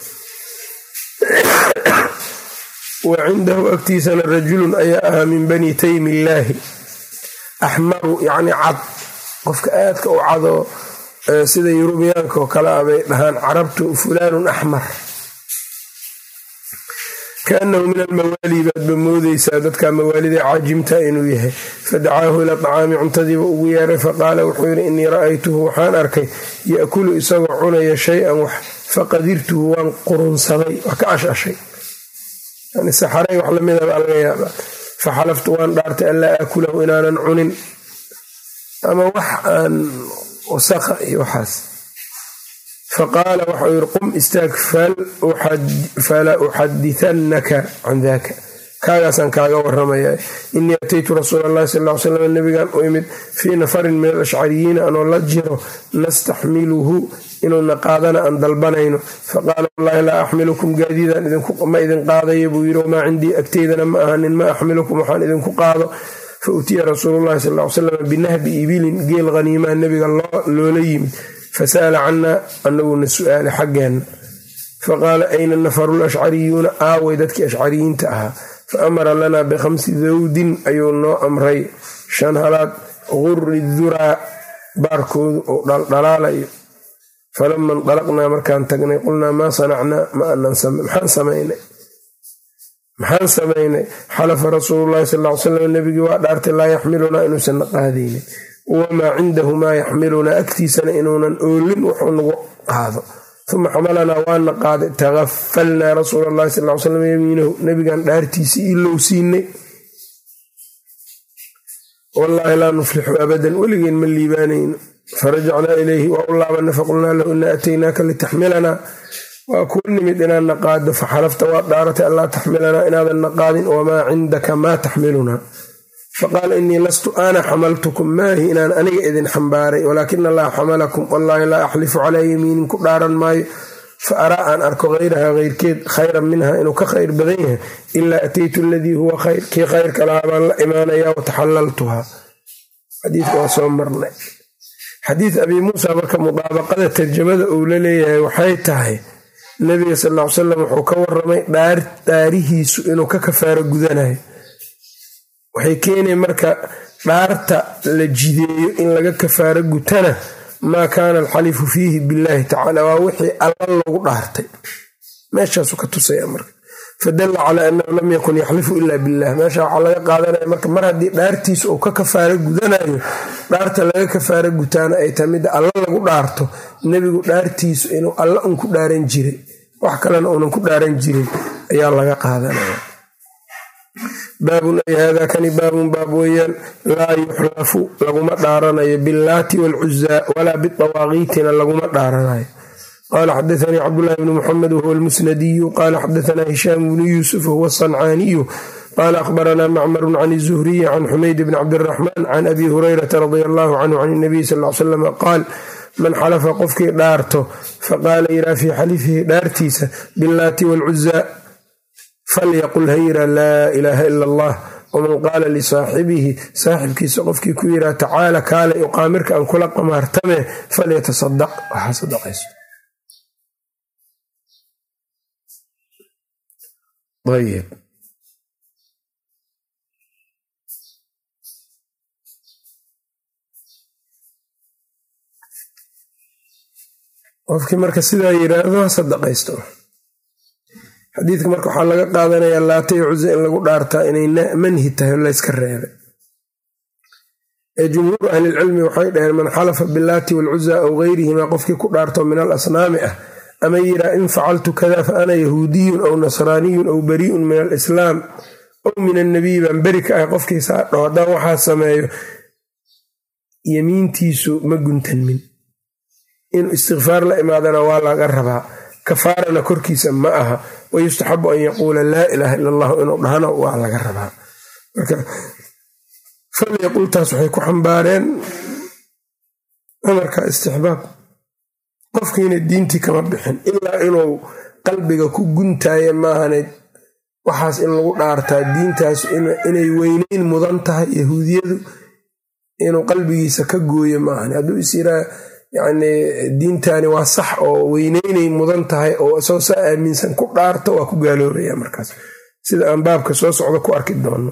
wa cindahu agtiisana rajulun ayaa ahaa min bani taymillaahi axmaru yacni cad, qofka aadka u cado sida yurubiyaanka oo kale ah bay dhahaan carabtu fulaanun axmar, kaannahu min almawaali baadba moodaysaa dadka mawaalida caajimta inuu yahay. fadacaahu ila طacaami cuntadiiba ugu yeeray faqaala wuxuu yidhi innii ra'aytuhu waxaan arkay ya'kulu isagoo cunaya shay-an wax faqadirtuhu waan qurunsaday, wax ka ashashay yani saxaray wax lamida baa laga yaabaa. faxalaftu waan dhaartay anlaa aakulahu inaanan cunin ama wax aan wasakha iyo waxaas. faqaala waxau yidhi qum istaag fala uxaditannaka can daaka, kaagaasaan kaaga waramaya. innii ataytu rasuula allahi sal ly slam nabigan u imid fii nafarin min alashcariyiina anoo la jiro nastaxmiluhu inuuna qaadana aan dalbanayno. faqaala wallahi laa axmilukum gaadiidaan ma idin qaadaya buu yidhi, wamaa cindii agteydana ma ahanin ma axmilukum waxaan idinku qaado. fa utiya rasuululahi sal ly slam binahbi ibilin geel haniimaa nabiga loola yimid fasa'ala cannaa annaguna su'aala xaggeenna. faqaala ayna nafaru lashcariyuuna aaway dadkii ashcariyiinta ahaa. fa amara lanaa bikhamsi dawdin ayuu noo amray 5 halaad gurri duraa baarkoodu oo dhalaalayo. falama indalaqnaa markaan tagnay qulnaa maa sanacnaa maxaan samaynay xalafa rasuululahi sal ly slam nabigii waa dhaartay laa yaxmilunaa inuusan na qaadaynin wamaa cindahu maa yaxmilunaa agtiisana inuunan oolin wuxuu nagu qaado. uma xamalanaa waana qaaday tagafalnaa rasuula allahi sal ly slam yamiinahu nabigan dhaartiisii ilow siinay. wallaahi laa nuflixu abadan weligeen ma liibaanayno. farajacnaa ilayhi waa u laabana faqulnaa lahu inaa ataynaaka litaxmilanaa waa kuu nimid inaad na qaado. faxalafta waad dhaaratay allaa taxmilanaa inaadan na qaadin wamaa cindaka maa taxmilunaa. faqaala innii lastu ana xamaltukum maahi inaan aniga idin xambaaray walaakina allaha xamalakum wallaahi laa axlifu calaa yamiinin ku dhaaran maayo. fa araa aan arko hayrahaa hayrkeed khayran minha inuu ka khayr badan yahay ilaa ataytu aladii huwa khayr kii khayrka lahaa baan la imaanayaa wataxallaltuhaa. xadiidka waa soo marnay. xadiid abi muusa marka mudaabaqada tarjamada uu la leeyahay waxay tahay nabiga sal ly salam wuxuu ka waramay dhaarihiisu inuu ka kafaaro gudanayo. waxay keenay marka dhaarta la jideeyo in laga kafaaro gutana maa kaana alxalifu fiihi billaahi tacaala waa wixii alla loogu dhaartay meeshaasu ka tusaya marka. fadalla calaa annahu lam yakun yaxlifu ila billah. meesha waxaa laga qaadanaya marka mar haddii dhaartiisa uu ka kafaaro gudanayo dhaarta laga kafaaro gutaana ay tahay midda alla lagu dhaarto. nebigu dhaartiisu inuu alla un ku dhaaran jiray wax kalena uunan ku dhaaran jirin ayaa laga qaadanaya. baabun ay haadaa kani baabun baab weeyaan laa yuxlafu laguma dhaaranayo billaati waalcuzaa walaa bitawaaqiitina laguma dhaaranayo. qaala xadaanii cabdullaahi bnu muxamed wahuwa almusnadiyu qaala xadaanaa hishaam bnu yuusuf wahuwa asancaaniyu qaala akhbaranaa macmarun can izuhriyi can xumayd bni cabdiraxmaan can abi hurayrata radia allahu canhu can inabiy sal ly salam qaal man xalafa qofkii dhaarto faqaala iraa fii xalifihi dhaartiisa billaati waalcuzaa falyaqul hayra laa ilaaha ila allah. waman qaala lisaaxibihi saaxibkiisa qofkii ku yiraa tacaala kaalay uqaamirka aan kula qamaartame falyatasadaq waxaa sadaqayso. ayb qofkii marka sidaa yiraahdo ha sadaqaysto. xadiidka marka waxaa laga qaadanayaa Laata iyo Cuza in lagu dhaartaa inay manhi tahay layska reebay. jumhuuru ahlilcilmi waxay dhaheen man xalafa billaati walcuza aw gayrihimaa qofkii ku dhaarto min al asnaami ah ama yiraa in facaltu kada fa ana yahuudiyun aw nasraaniyun aw barii'un min alislaam aw min annabiy baan beri ka ah qofkiisaa dhaho haddaan waxaa sameeyo yemiintiisu ma guntanmin. inuu istikfaar la imaadana waa laga rabaa, kafaarana korkiisa ma aha. wayustaxabu an yaquula laa ilaaha ila allahu inuu dhahana waa laga rabaa. marka falyaqultaas waxay ku xambaareen amarka istixbaab. qofkiina diintii kama bixin ilaa inuu qalbiga ku guntaaye maahane waxaas in lagu dhaartaa diintaas inay weyneyn mudan tahay yahuudiyadu inuu qalbigiisa ka gooyo maahane. hadduu is yiraa yacni diintani waa sax oo weyneynay mudan tahay oo isagoo saa aaminsan ku dhaarto waa ku gaaloobaya markaas, sida aan baabka soo socda ku arki doono.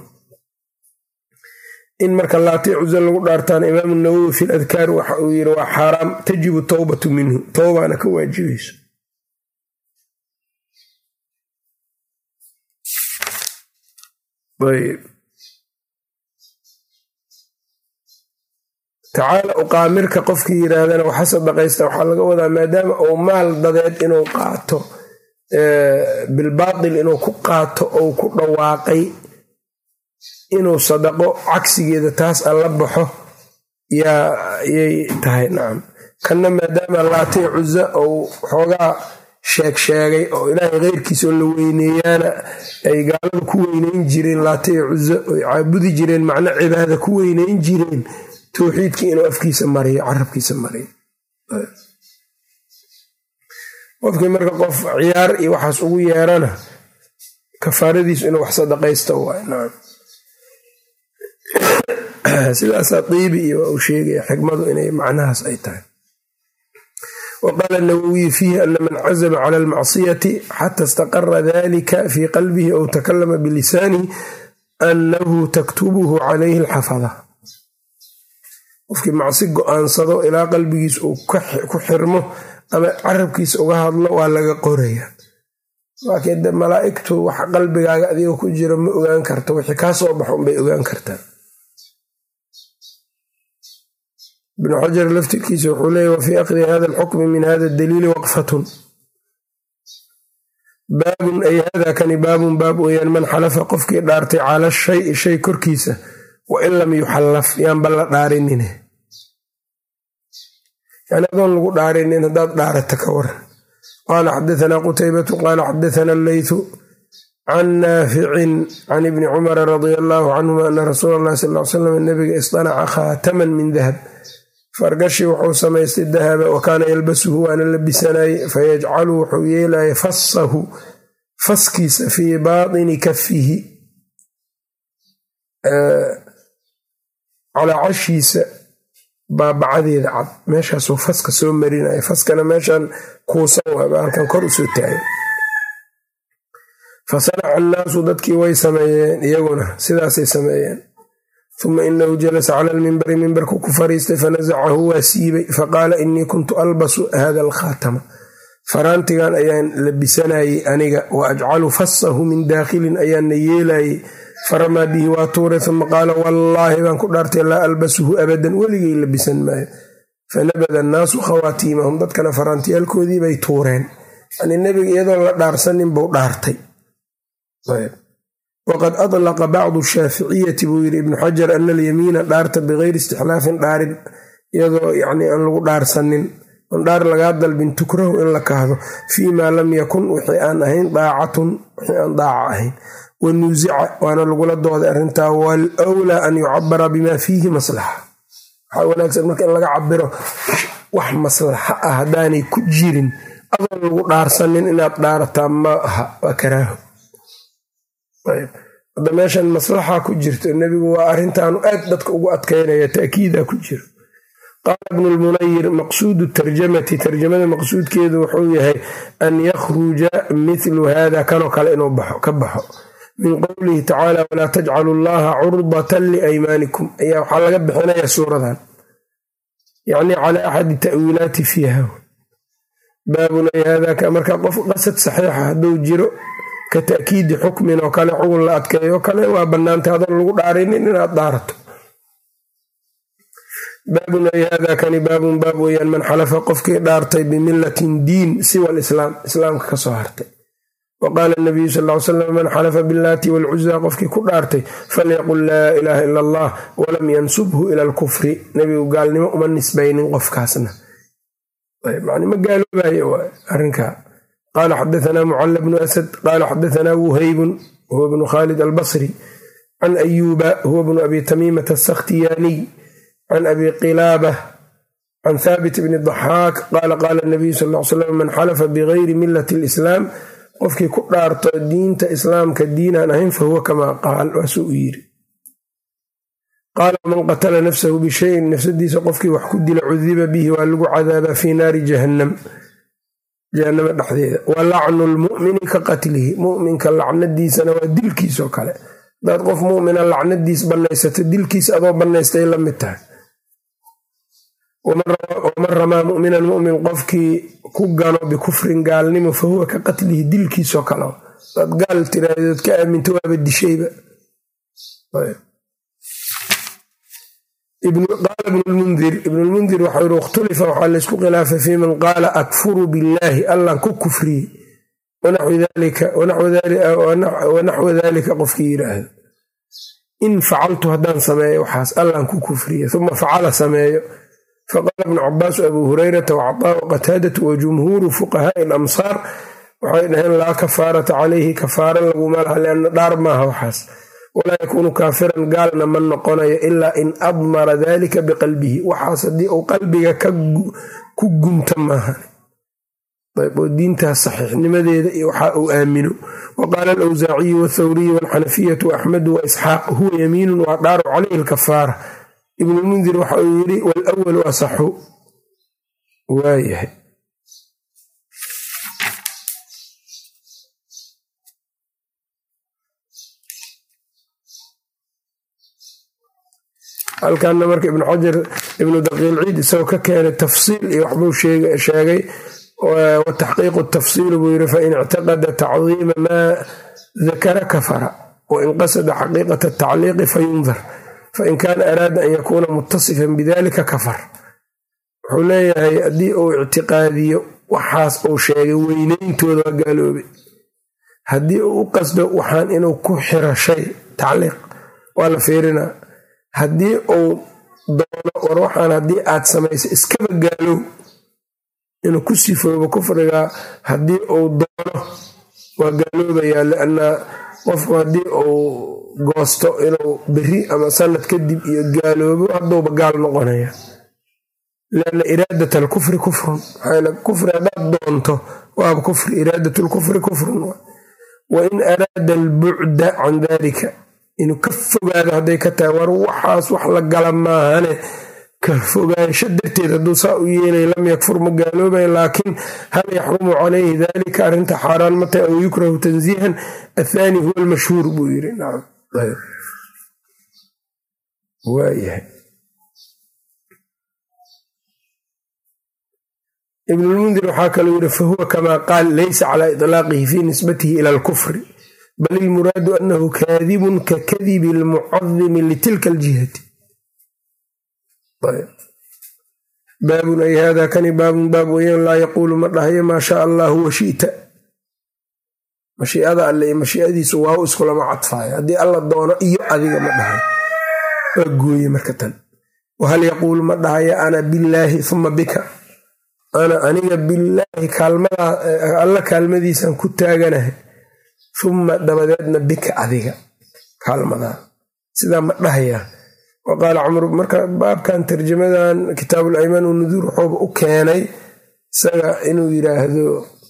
in marka Laata iyo Cuza lagu dhaartaana imaamu Nawawi fi ladkaar waxa uu yiri waa xaaraam, tajibu tawbatu minhu, towbaana ka waajibayso. tacaala uqaamirka qofkii yiraahdana waxa sadaqaysta waxaa laga wadaa maadaama uu maal dadeed inuu qaato bilbaatil inuu ku qaato ou ku dhawaaqay inuu sadaqo cagsigeeda taas alla baxo yay tahay. nacam kanna maadaama Laata iyo Cuza ou xoogaa sheegay oo ilaahay keyrkiisa oo la weyneeyaana ay gaaladu ku weyneyn jireen, Laata iyo Cuza oy caabudi jireen macno cibaada ku weyneyn jireen, towxiidkii inuu afkiisa mariyo carabkiisa mariyo. qofkii marka qof ciyaar iyo waxaas ugu yeerana kafaaradiisu inuu wax sadaqaysto waay. nacam sidaasaa diibi iyo uu sheegaya xikmadu inay macnahaas ay tahay. waqaala nawowiy fiihi ana man cazama cala almacsiyati xata istaqara dalika fii qalbihi aw takalama bilisaanihi annahu taktubuhu calayhi alxafada. qofkii macsi go-aansado ilaa qalbigiisa uu ku xirmo ama carabkiisa uga hadlo waa laga qoraya. laakiin de malaa'igtu wax qalbigaaga adiga ku jiro ma ogaan karto, wixii kaa soo baxo unbay ogaan kartaa. ibnu xajar laftirkiisa wuxuu leeyahy wafii akhdi hada alxukmi min hada daliili waqfatun. baabun ay hada kani baabun baab weyaan man xalafa qofkii dhaartay cala shayi shay korkiisa wain lam yuxallaf yaanba la dhaarinine. yani adoon lagu dhaarinin haddaad dhaarata ka waran. qaala xadaanaa qutaybatu qaala xadaana alleythu can naaficin can ibni cumara radia allaahu canhuma ana rasuula allahi sal ly slam nabiga istanaca khaataman min dahab, fargashi wuxuu samaystay dahaba wa kaana yalbasuhu waana labisanayey, fayajcalu wuxuu yeelaya fassahu faskiisa fii baatini kafihi calaacashiisa baabacadeeda cad meeshaasuu faska soo marinaya. faskana meeshan kuusan waaba halkan kor usoo taagay. fasanaca annaasu dadkii way sameeyeen, iyaguna sidaasay sameeyeen. uma inahu jalasa cala almimbari mimbarku ku fariistay fanasacahu waa siibay faqaala inii kuntu albasu hada alkhaatama, faraantigan ayaan labisanayey aniga, wa ajcalu fassahu min daakhilin ayaanna yeelayey. faramaa bihi waa tuuray uma qaala wallaahi baan ku dhaartay laa albasuhu abadan weligay labisan maayo. fanabada annaasu khawaatiimahum, dadkana faraantiyaalkoodii bay tuureen. yani nebiga iyadoon la dhaarsanin buu dhaartay. waqad adlaqa bacdu shaaficiyati buu yidhi ibnu xajar ana alyamiina dhaarta bikayri istixlaafin dhaarin iyadoo yani aan lagu dhaarsanin on dhaar lagaa dalbin tukrahu in la kahdo fii maa lam yakun wixii aan ahayn daacatun wixii aan daaca ahayn. wanuusica waana lagula dooday arrintaa waalwlaa an yucabara bima fiihi maslaxa. waxaa wanaagsan marka in laga cabiro wax maslaxa ah haddaanay ku jirin adoon lagu dhaarsanin inaad dhaarataa ma aha, waa karaaho. hadda meeshan maslaxa ku jirto, nebigu waa arrintaanu aad dadka ugu adkaynaya, ta'kiida ku jiro. qaala ibnu lmunayir maqsuudu tarjamati tarjamada maqsuudkeedu wuxuu yahay an yakhruja mithlu hada kanoo kale inuu ka baxo min qowlihi tacaala walaa tajcalu llaha curdatan liaymaanikum ayaa waxaa laga bixinaya suuradan yacni calaa axadi ta'wiilaati fiiha baabun ay hada marka qof qasad saxiixa hadduu jiro ka ta'kiidi xukmin oo kale xugun la adkeeyo kale waa bannaantay adoon lagu dhaarinin inaad dhaarato baabun ay hada kani baabun baab weeyaan man xalafa qofkii dhaartay bimillatin diin siwa alislaam islaamka ka soo hartay wa qaala nabiyu sal ly slam man xalafa billaati walcuzaa qofkii ku dhaartay falyaqul laa ilaaha ila allah walam yansubhu ila alkufri nebigu gaalnimo uma nisbaynin qofkaasna ma gaaloobayo arrinkaa qaala xadaanaa mucalla bnu asad qaala xadaanaa wuhaybun huwa bnu khaalid albasri can ayuuba huwa bnu abi tamiimata asakhtiyaaniy can abi qilaaba can thaabit bni daxaak qaala qaala nabiyu sal l slam man xalafa bigayri millati alislaam qofkii ku dhaarto diinta islaamka diinaan ahayn fahuwa kamaa qaal waasuu u yiri qaala man qatala nafsahu bishayin nafsadiisa qofkii wax ku dila cudiba bihi waa lagu cadaabaa fii naari jahannama dhexdeeda wa lacnu lmu'mini ka qatlihi mu'minka lacnadiisana waa dilkiisoo kale hadaad qof mu'mina lacnadiis bannaysato dilkiis adoo bannaystay la mid tahay waman ramaa mu'minan mu'min qofkii ku gano bikufrin gaalnimo fahuwa ka qatlihi dilkiisoo kale daad gaal tiraahdood ka aaminto waaba dishayba qaala ibnulmundir waxau yiri ikhtulifa waxaa laysku khilaafay fii man qaala akfuru billaahi allan ku kufriye wanaxwa dalika qofkii yidhaahdo in facaltu haddaan sameeyo waxaas allan ku kufriye uma facala sameeyo faqaala ibnu cabaas abuu hurayrata wacطaa waqataadatu wajumhuuru fuqahaa'i alamsaar waxay dhaheen laa kafaarata calayhi kafaara laguma laha lianna dhaar maaha waxaas walaa yakuunu kaafiran gaalna ma noqonayo ilaa in admara dalika biqalbihi waxaas haddii uu qalbiga ku gunta maahan oo diintaas saxiixnimadeeda iyo waxa uu aamino wa qaala alawsaaciyu wathawriyu walxanafiyatu waaxmedu waisxaaq huwa yamiinun waa dhaaru calayhi alkafaara ibnulmundir waxa uu yidhi walawalu asaxu waayahay halkaana marka ibnu xajar ibnu daqiilciid isagoo ka keenay tafsiil iyo waxbuu sheegay wataxqiiqu tafsiil buu yiri fain ictaqada tacdiima maa dakara kafara wain qasada xaqiiqata tacliiqi fayundar fain kaana araada an yakuuna mutasifan bidalika kafar wuxuu leeyahay haddii uu ictiqaadiyo waxaas uu sheegay weynayntooda waa gaaloobay haddii uu u qasdo waxaan inuu ku xiro shay tacliiq waa la fiirinaa haddii uu doono war waxaan haddii aad samayso iskaba gaalow inuu ku sifoobo kufriga haddii uu doono waa gaaloobayaa lianna qofku haddii uu goosto inuu beri ama sanad kadib iyo gaaloobo hadduuba gaal noqonaya lianna iraadat alkufri kufrun maxaa kufri haddaad doonto waaba kufri iraadat lkufri kufrun wa in araada albucda can dalika inuu ka fogaado hadday ka tahay war waxaas wax la gala maahane ka fogaansho darteed hadduu saa u yeelay lam yakfur ma gaaloobay laakiin hal yaxrumu calayhi dalika arrinta xaaraan ma tahay aw yukrahu tansiihan athaani huwa almashhuur buu yiri waayahay ibnulmundir waxaa kaluu yiri fahuwa kamaa qaal laysa calaa iطlaaqihi fii nisbatihi ila alkufri bal ilmuraadu anahu kaadibun ka kadibi almucadimi litilka aljihati baabun ay hada kani baabun baab weyaan laa yaquulu ma dhahayo maa shaa allahu washita mashiicada alle iyo mashiicadiisu waaw iskulama cadfaayo haddii alla doono iyo adiga ma dhahayo waa gooye marka tan wahal yaquulu ma dhahayo ana billaahi uma bika aniga billaahi alla kaalmadiisaan ku taaganahay uma dabadeedna bika adiga kaalmadaa sidaa ma dhahaya wa qaala camru marka baabkan tarjamadan kitaabul aymaan wanuduur wuxuuba u keenay isaga inuu yidhaahdo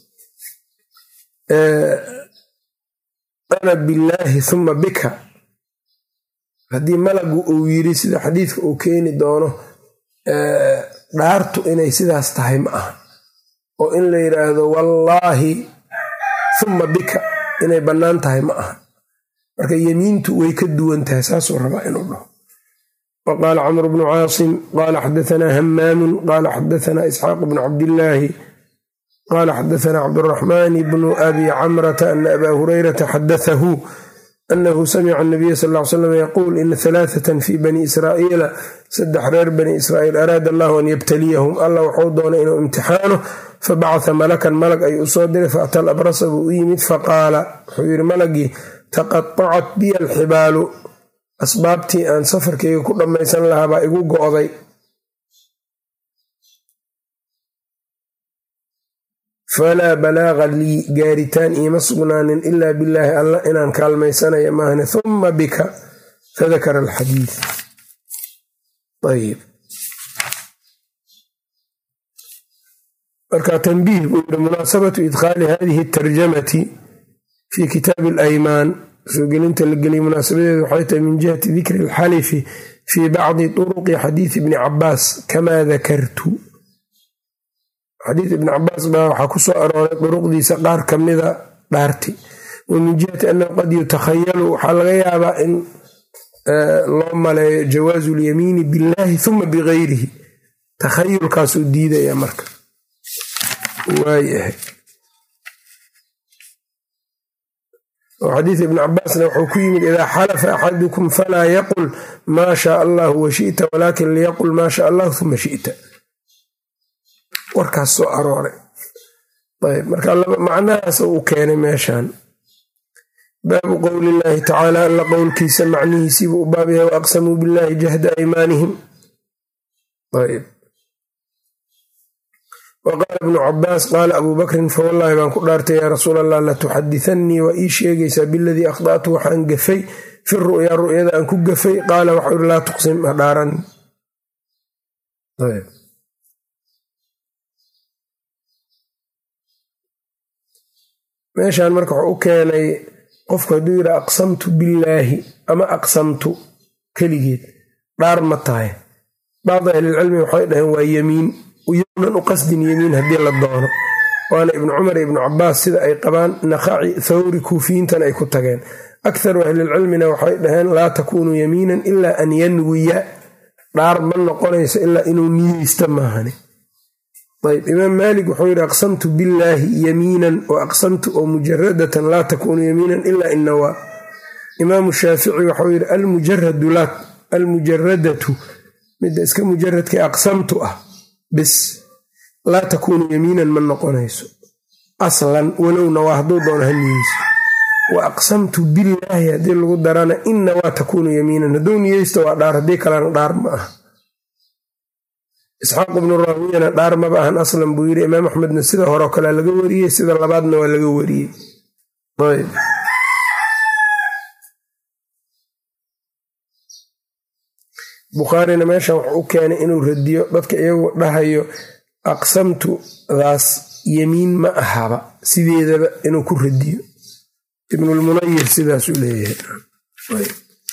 ana billaahi uma bika haddii malagu uu yiri sida xadiidka uu keeni doono dhaartu inay sidaas tahay ma aha oo in la yidhaahdo wallaahi uma bika inay bannaan tahay ma aha marka yemiintu way ka duwan tahay saasuu rabaa inuu dhaho. وqاaل cمر بن cاaصم qال xdثna hmاm qال xdثna إسحاaq بن cabdاللahi qال xdثna cبدالرحمن بن أbي cمرة أن أbا هريرة xdثه أنه سمع النبي صلى الله عليه وسلم يقول إن 3 في بني إسرائيل 3 reer bني إسرائيل أrاad الله أن يbتليهم alla wxuu doonay inuu imtixaano fabacثa malakan malag ayuu usoo diray faأtى الأbrasa buu u yimid faqaala wuxuu yihi malagii تaqطcat bi الxibaalu asbaabtii aan safarkayga ku dhammaysan lahaa baa igu go'day falaa balaaga lii gaaritaan iima sugnaanin ilaa billaahi alla inaan kaalmaysanaya maahne uma bika fadakara alxadiid. ayb marka tanbiih buu yihi munaasabatu idkhaali hadihi atarjamati fi kitaabi alaymaan soo gelinta la geliyay munaasabadeedu waxay tahay min jihati dikri alxalifi fii bacdi turuqi xadiidi ibni cabaas kamaa dakartu. xadiid ibni cabaas baa waxaa ku soo arooray duruqdiisa qaar ka mida dhaarti wa min jihati annahu qad yutakhayalu waxaa laga yaabaa in loo maleeyo jawaazu lyamiini billaahi uma bigayrihi takhayulkaasuu diidaya marka waayahay. xadiid ibn cabaasna wuxuu ku yimid idaa xalafa axadukum falaa yaqul maa shaa allahu washita walaakin liyaqul maa shaa allahu uma shita warkaas soo arooray. ayb marka macnahaas uu keenay meeshan. baabu qowli illaahi tacaala alla qowlkiisa macnihiisiibuu u baab yahay waaqsamuu billaahi jahda aymaanihim. ayb waqaala ibnu cabaas qaala abuu bakrin fawallaahi baan ku dhaartay yaa rasuul allah latuxadithannii waa ii sheegaysaa biladii akhda'tu waxaan gafay fi ru'yaa ru'yada aan ku gafay qaala waxau ihi laa tuqsim ha dhaaran. meeshaan marka wuxuu u keenay qofku hadduu yidha aqsamtu billaahi ama aqsamtu keligeed dhaar ma tahay. bacdi ahlilcilmi waxay dhaheen waa yemiin yownan u qasdin yemiin haddii la doono waana ibnu cumar iyo ibnu cabaas sida ay qabaan naqaci thawri kuufiyiintan ay ku tageen. akharu ahlilcilmina waxay dhaheen laa takuunu yemiinan ilaa an yanwiya dhaar ma noqonayso ilaa inuu niyeysta maahane. ayb imaam maalik wuxuu yidhi aqsamtu billaahi yamiinan wa aqsamtu oo mujaradatan laa takuunu yamiinan ilaa in nawaa. imaamu shaafici waxuu yidhi almujaradatu midda iska mujaradka aqsamtu ah bis laa takuunu yamiinan ma noqonayso aslan walowna waa hadduu doono haniyeysto. wa aqsamtu billaahi haddii lagu darana inna waa takuunu yamiinan hadduu niyeysto waa dhaar haddii kalena dhaar ma ah. isxaaq ibnu raawiyana dhaar maba ahan aslan buu yidhi. imaam axmedna sida horeo kale laga wariyey sida labaadna waa laga wariyey. ayb bukhaarina meeshan wuxuu u keenay inuu radiyo dadka iyagu dhahayo aqsamtudaas yemiin ma ahaba sideedaba inuu ku radiyo. ibnulmunayir sidaasuu leeyahay.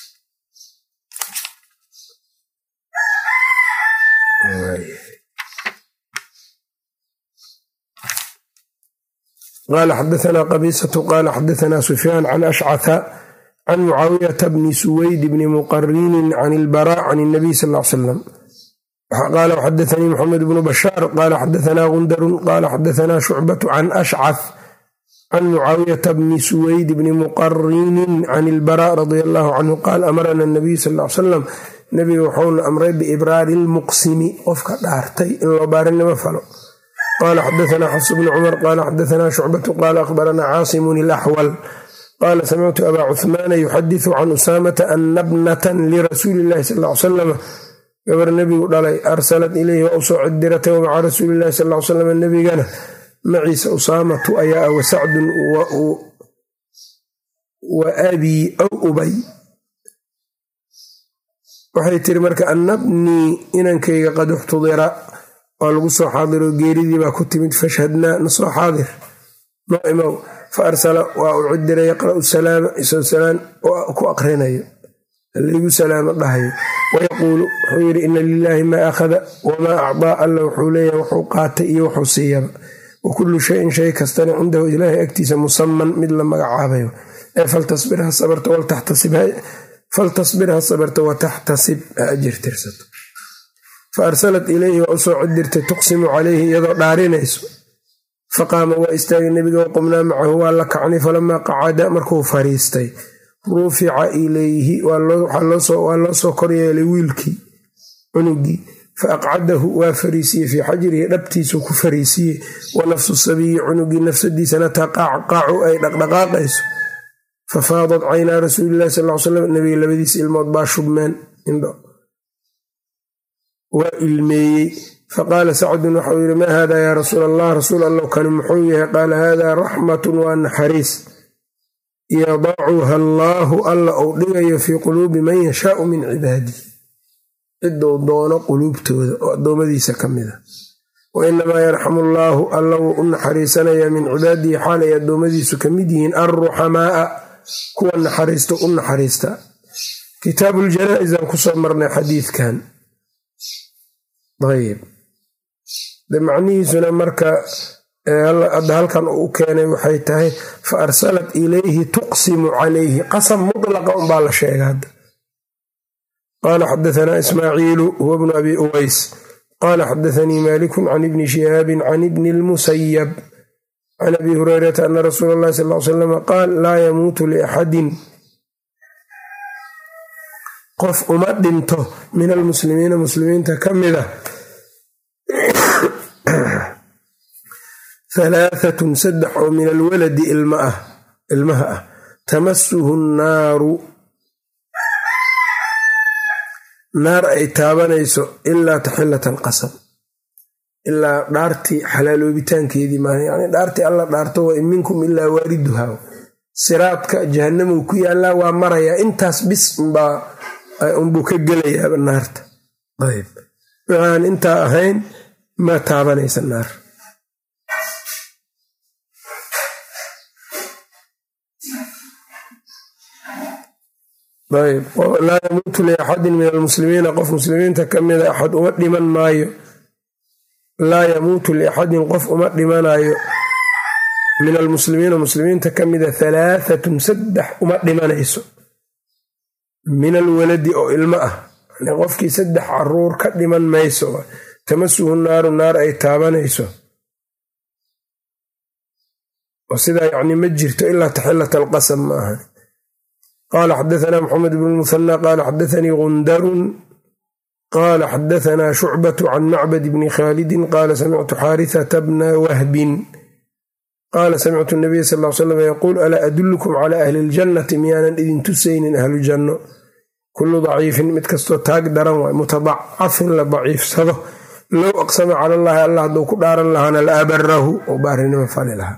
qaala xadaثna qabiisatu qaala xadaثna sufyaan can ashcatha can mucaawiyata bni suwayd bni muqarinin can ilbaraa can الnabiy sal ll ly salam qaala xadaثanii moxamed bnu bashaar qaala xadaثna gundarun qaala xadaثna shucbatu can ashcath can mucaawiyata bni suwayd bni muqarinin can ilbaraa radia allahu canhu qaal amarana الnabiy sal ll ly salam nebiga wuxuuna amray biibraari lmuqsimi qofka dhaartay in loo baarinimo falo. qaala xadaثna xafs bnu cumar qaala xadaثna shucbatu qaala akhbarana caasimun ilaxwal qaala samictu abaa cuhmaana yuxadiثu can usaamata ana bnatan lirasuuli illahi sal ly salam gabar nebigu dhalay arsalat ilayhi waa u soo coddiratay wamaca rasuuli illahi sal ly salam nebigana maciisa usaamatu ayaa ah wasacdun wa abii aw ubay. waxay tiri marka annabnii inankayga qad uxtudira waa lagu soo xaadiro geeridii baa ku timid fashhadnaa na soo xaadir noo imow fa arsala waa u cidiray yaqra'u salaama isoo salaan oo ku aqrinayo laygu salaamo dhahayo. wayaquulu wuxuu yidhi ina lilaahi maa akhada wamaa acdaa, alla wuxuu leeyahay wuxuu qaatay iyo wuxuu siiyaba. wa kullu shayin shay kastana cindahu ilaahay agtiisa musaman mid la magacaabayo. faltasbir ha sabarto wataxtasib ha ajir tirsato. fa arsalat ilayhi waa usoo cidirtay tuqsimu calayhi iyadoo dhaarinayso. faqaama waa istaagay nebiga waqumnaa macahu waa la kacnay. falamaa qacada markuu fariistay rufica ilayhi waa loo soo koryeelay wiilkii cunugii. fa aqcadahu waa fariisiyey fii xajrihi dhabtiisuu ku fariisiyey. wa nafsu sabiyi cunugii nafsadiisana taqacqacu ay dhaqdhaqaaqayso. fafaadat caynaa rasuulilahi sal slam nabiga labadiis ilmood baa shubmeen indho waa ilmeeyey. faqaala sacdun waxau yidhi maa haada yaa rasuul allah, rasuul allow kani muxuu yahay? qaala haadaa raxmatun waa naxariis yadacuha allaahu alla uu dhigayo fii quluubi man yashaau min cibaadihi, ciduu doono quluubtooda oo addoommadiisa ka mida. wa inamaa yarxamu allaahu alla wuu u naxariisanayaa min cibaadihi xaal ay addoommadiisu ka mid yihiin alruxamaaa kuwa naxariisto u naxariista. kitaabuljanaa'is aan kusoo marnay xadiidkan. ayb de macnihiisuna marka hadda halkan uu u keenay waxay tahay fa arsalat ilayhi tuqsimu calayhi, qasam mutlaqa unbaa la sheega hadda. qaala xadaanaa ismaaciilu huwa bnu abi uways qaala xadaanii malikun can ibni shihaabin can ibni lmusayab can abi hurayrata ana rasuula allahi sal l salam qaal laa yamuutu liaxadin qof uma dhinto min almuslimiina muslimiinta ka mida halaaatun saddex oo min alwaladi ilmaha ah tamasuhu nnaaru naar ay taabanayso ilaa taxillat alqasam, ilaa dhaartii xalaaloobitaankeedii maaha. yani dhaartii alla dhaarto wa in minkum ilaa waariduha, siraadka jahanamuu ku yaallaa waa marayaa, intaas bis unbuu ka gelayaaba naarta. ayb waxaan intaa ahayn ma taabanaysa naar. ayb laa yamuutu liaxadin min almuslimiina qof muslimiinta ka mida axad uma dhiman maayo. laa yamuutu liaxadin qof uma dhimanayo min almuslimiina muslimiinta ka mida halaaatun saddex uma dhimanayso min alwaladi oo ilmo ah. yani qofkii saddex caruur ka dhiman mayso, tamasuhu naaru naar ay taabanayso. oo sidaa yani ma jirto ilaa taxillat alqasam ma aha. qaala xadaanaa maxamed bnu lmuhanaa qaala xadaanii gundarun qaala xadaanaa shucbatu can macbad bni khaalidin qaala samictu xaarithata bna wahbin qaala samictu nabiya sal l slam yaquul alaa adullukum calaa ahli ljannati, miyaanan idin tusaynin ahlujanno. kullu daciifin mid kastoo taag daran waay, mutadacafin la daciifsado. low aqsama cala allaahi allah hadduu ku dhaaran lahaana la abarahu oo baarinimo fali lahaa.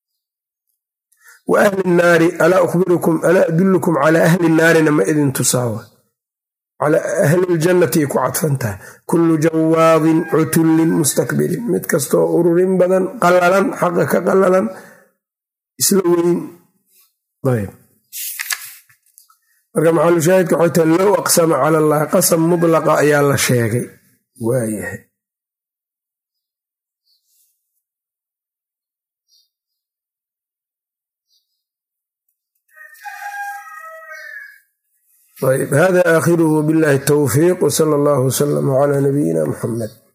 wa ahli nnaari alaa ukhbirukum alaa adullukum calaa ahli naarina ma idin tusaawa. calaa ahli ljannati ay ku cadfan tahay. kullu jawaadin cutullin mustakbirin, mid kastoo ururin badan qallalan, xaqa ka qallalan, isla weyn. ayb marka maxalushaahidka waxay tahay low aqsama cala allahi, qasam mutlaqa ayaa la sheegay. waayahay ayb hada aakhiruhu billahi tawfiiq, wsala allahu wsalama calaa nabiyina muxamed.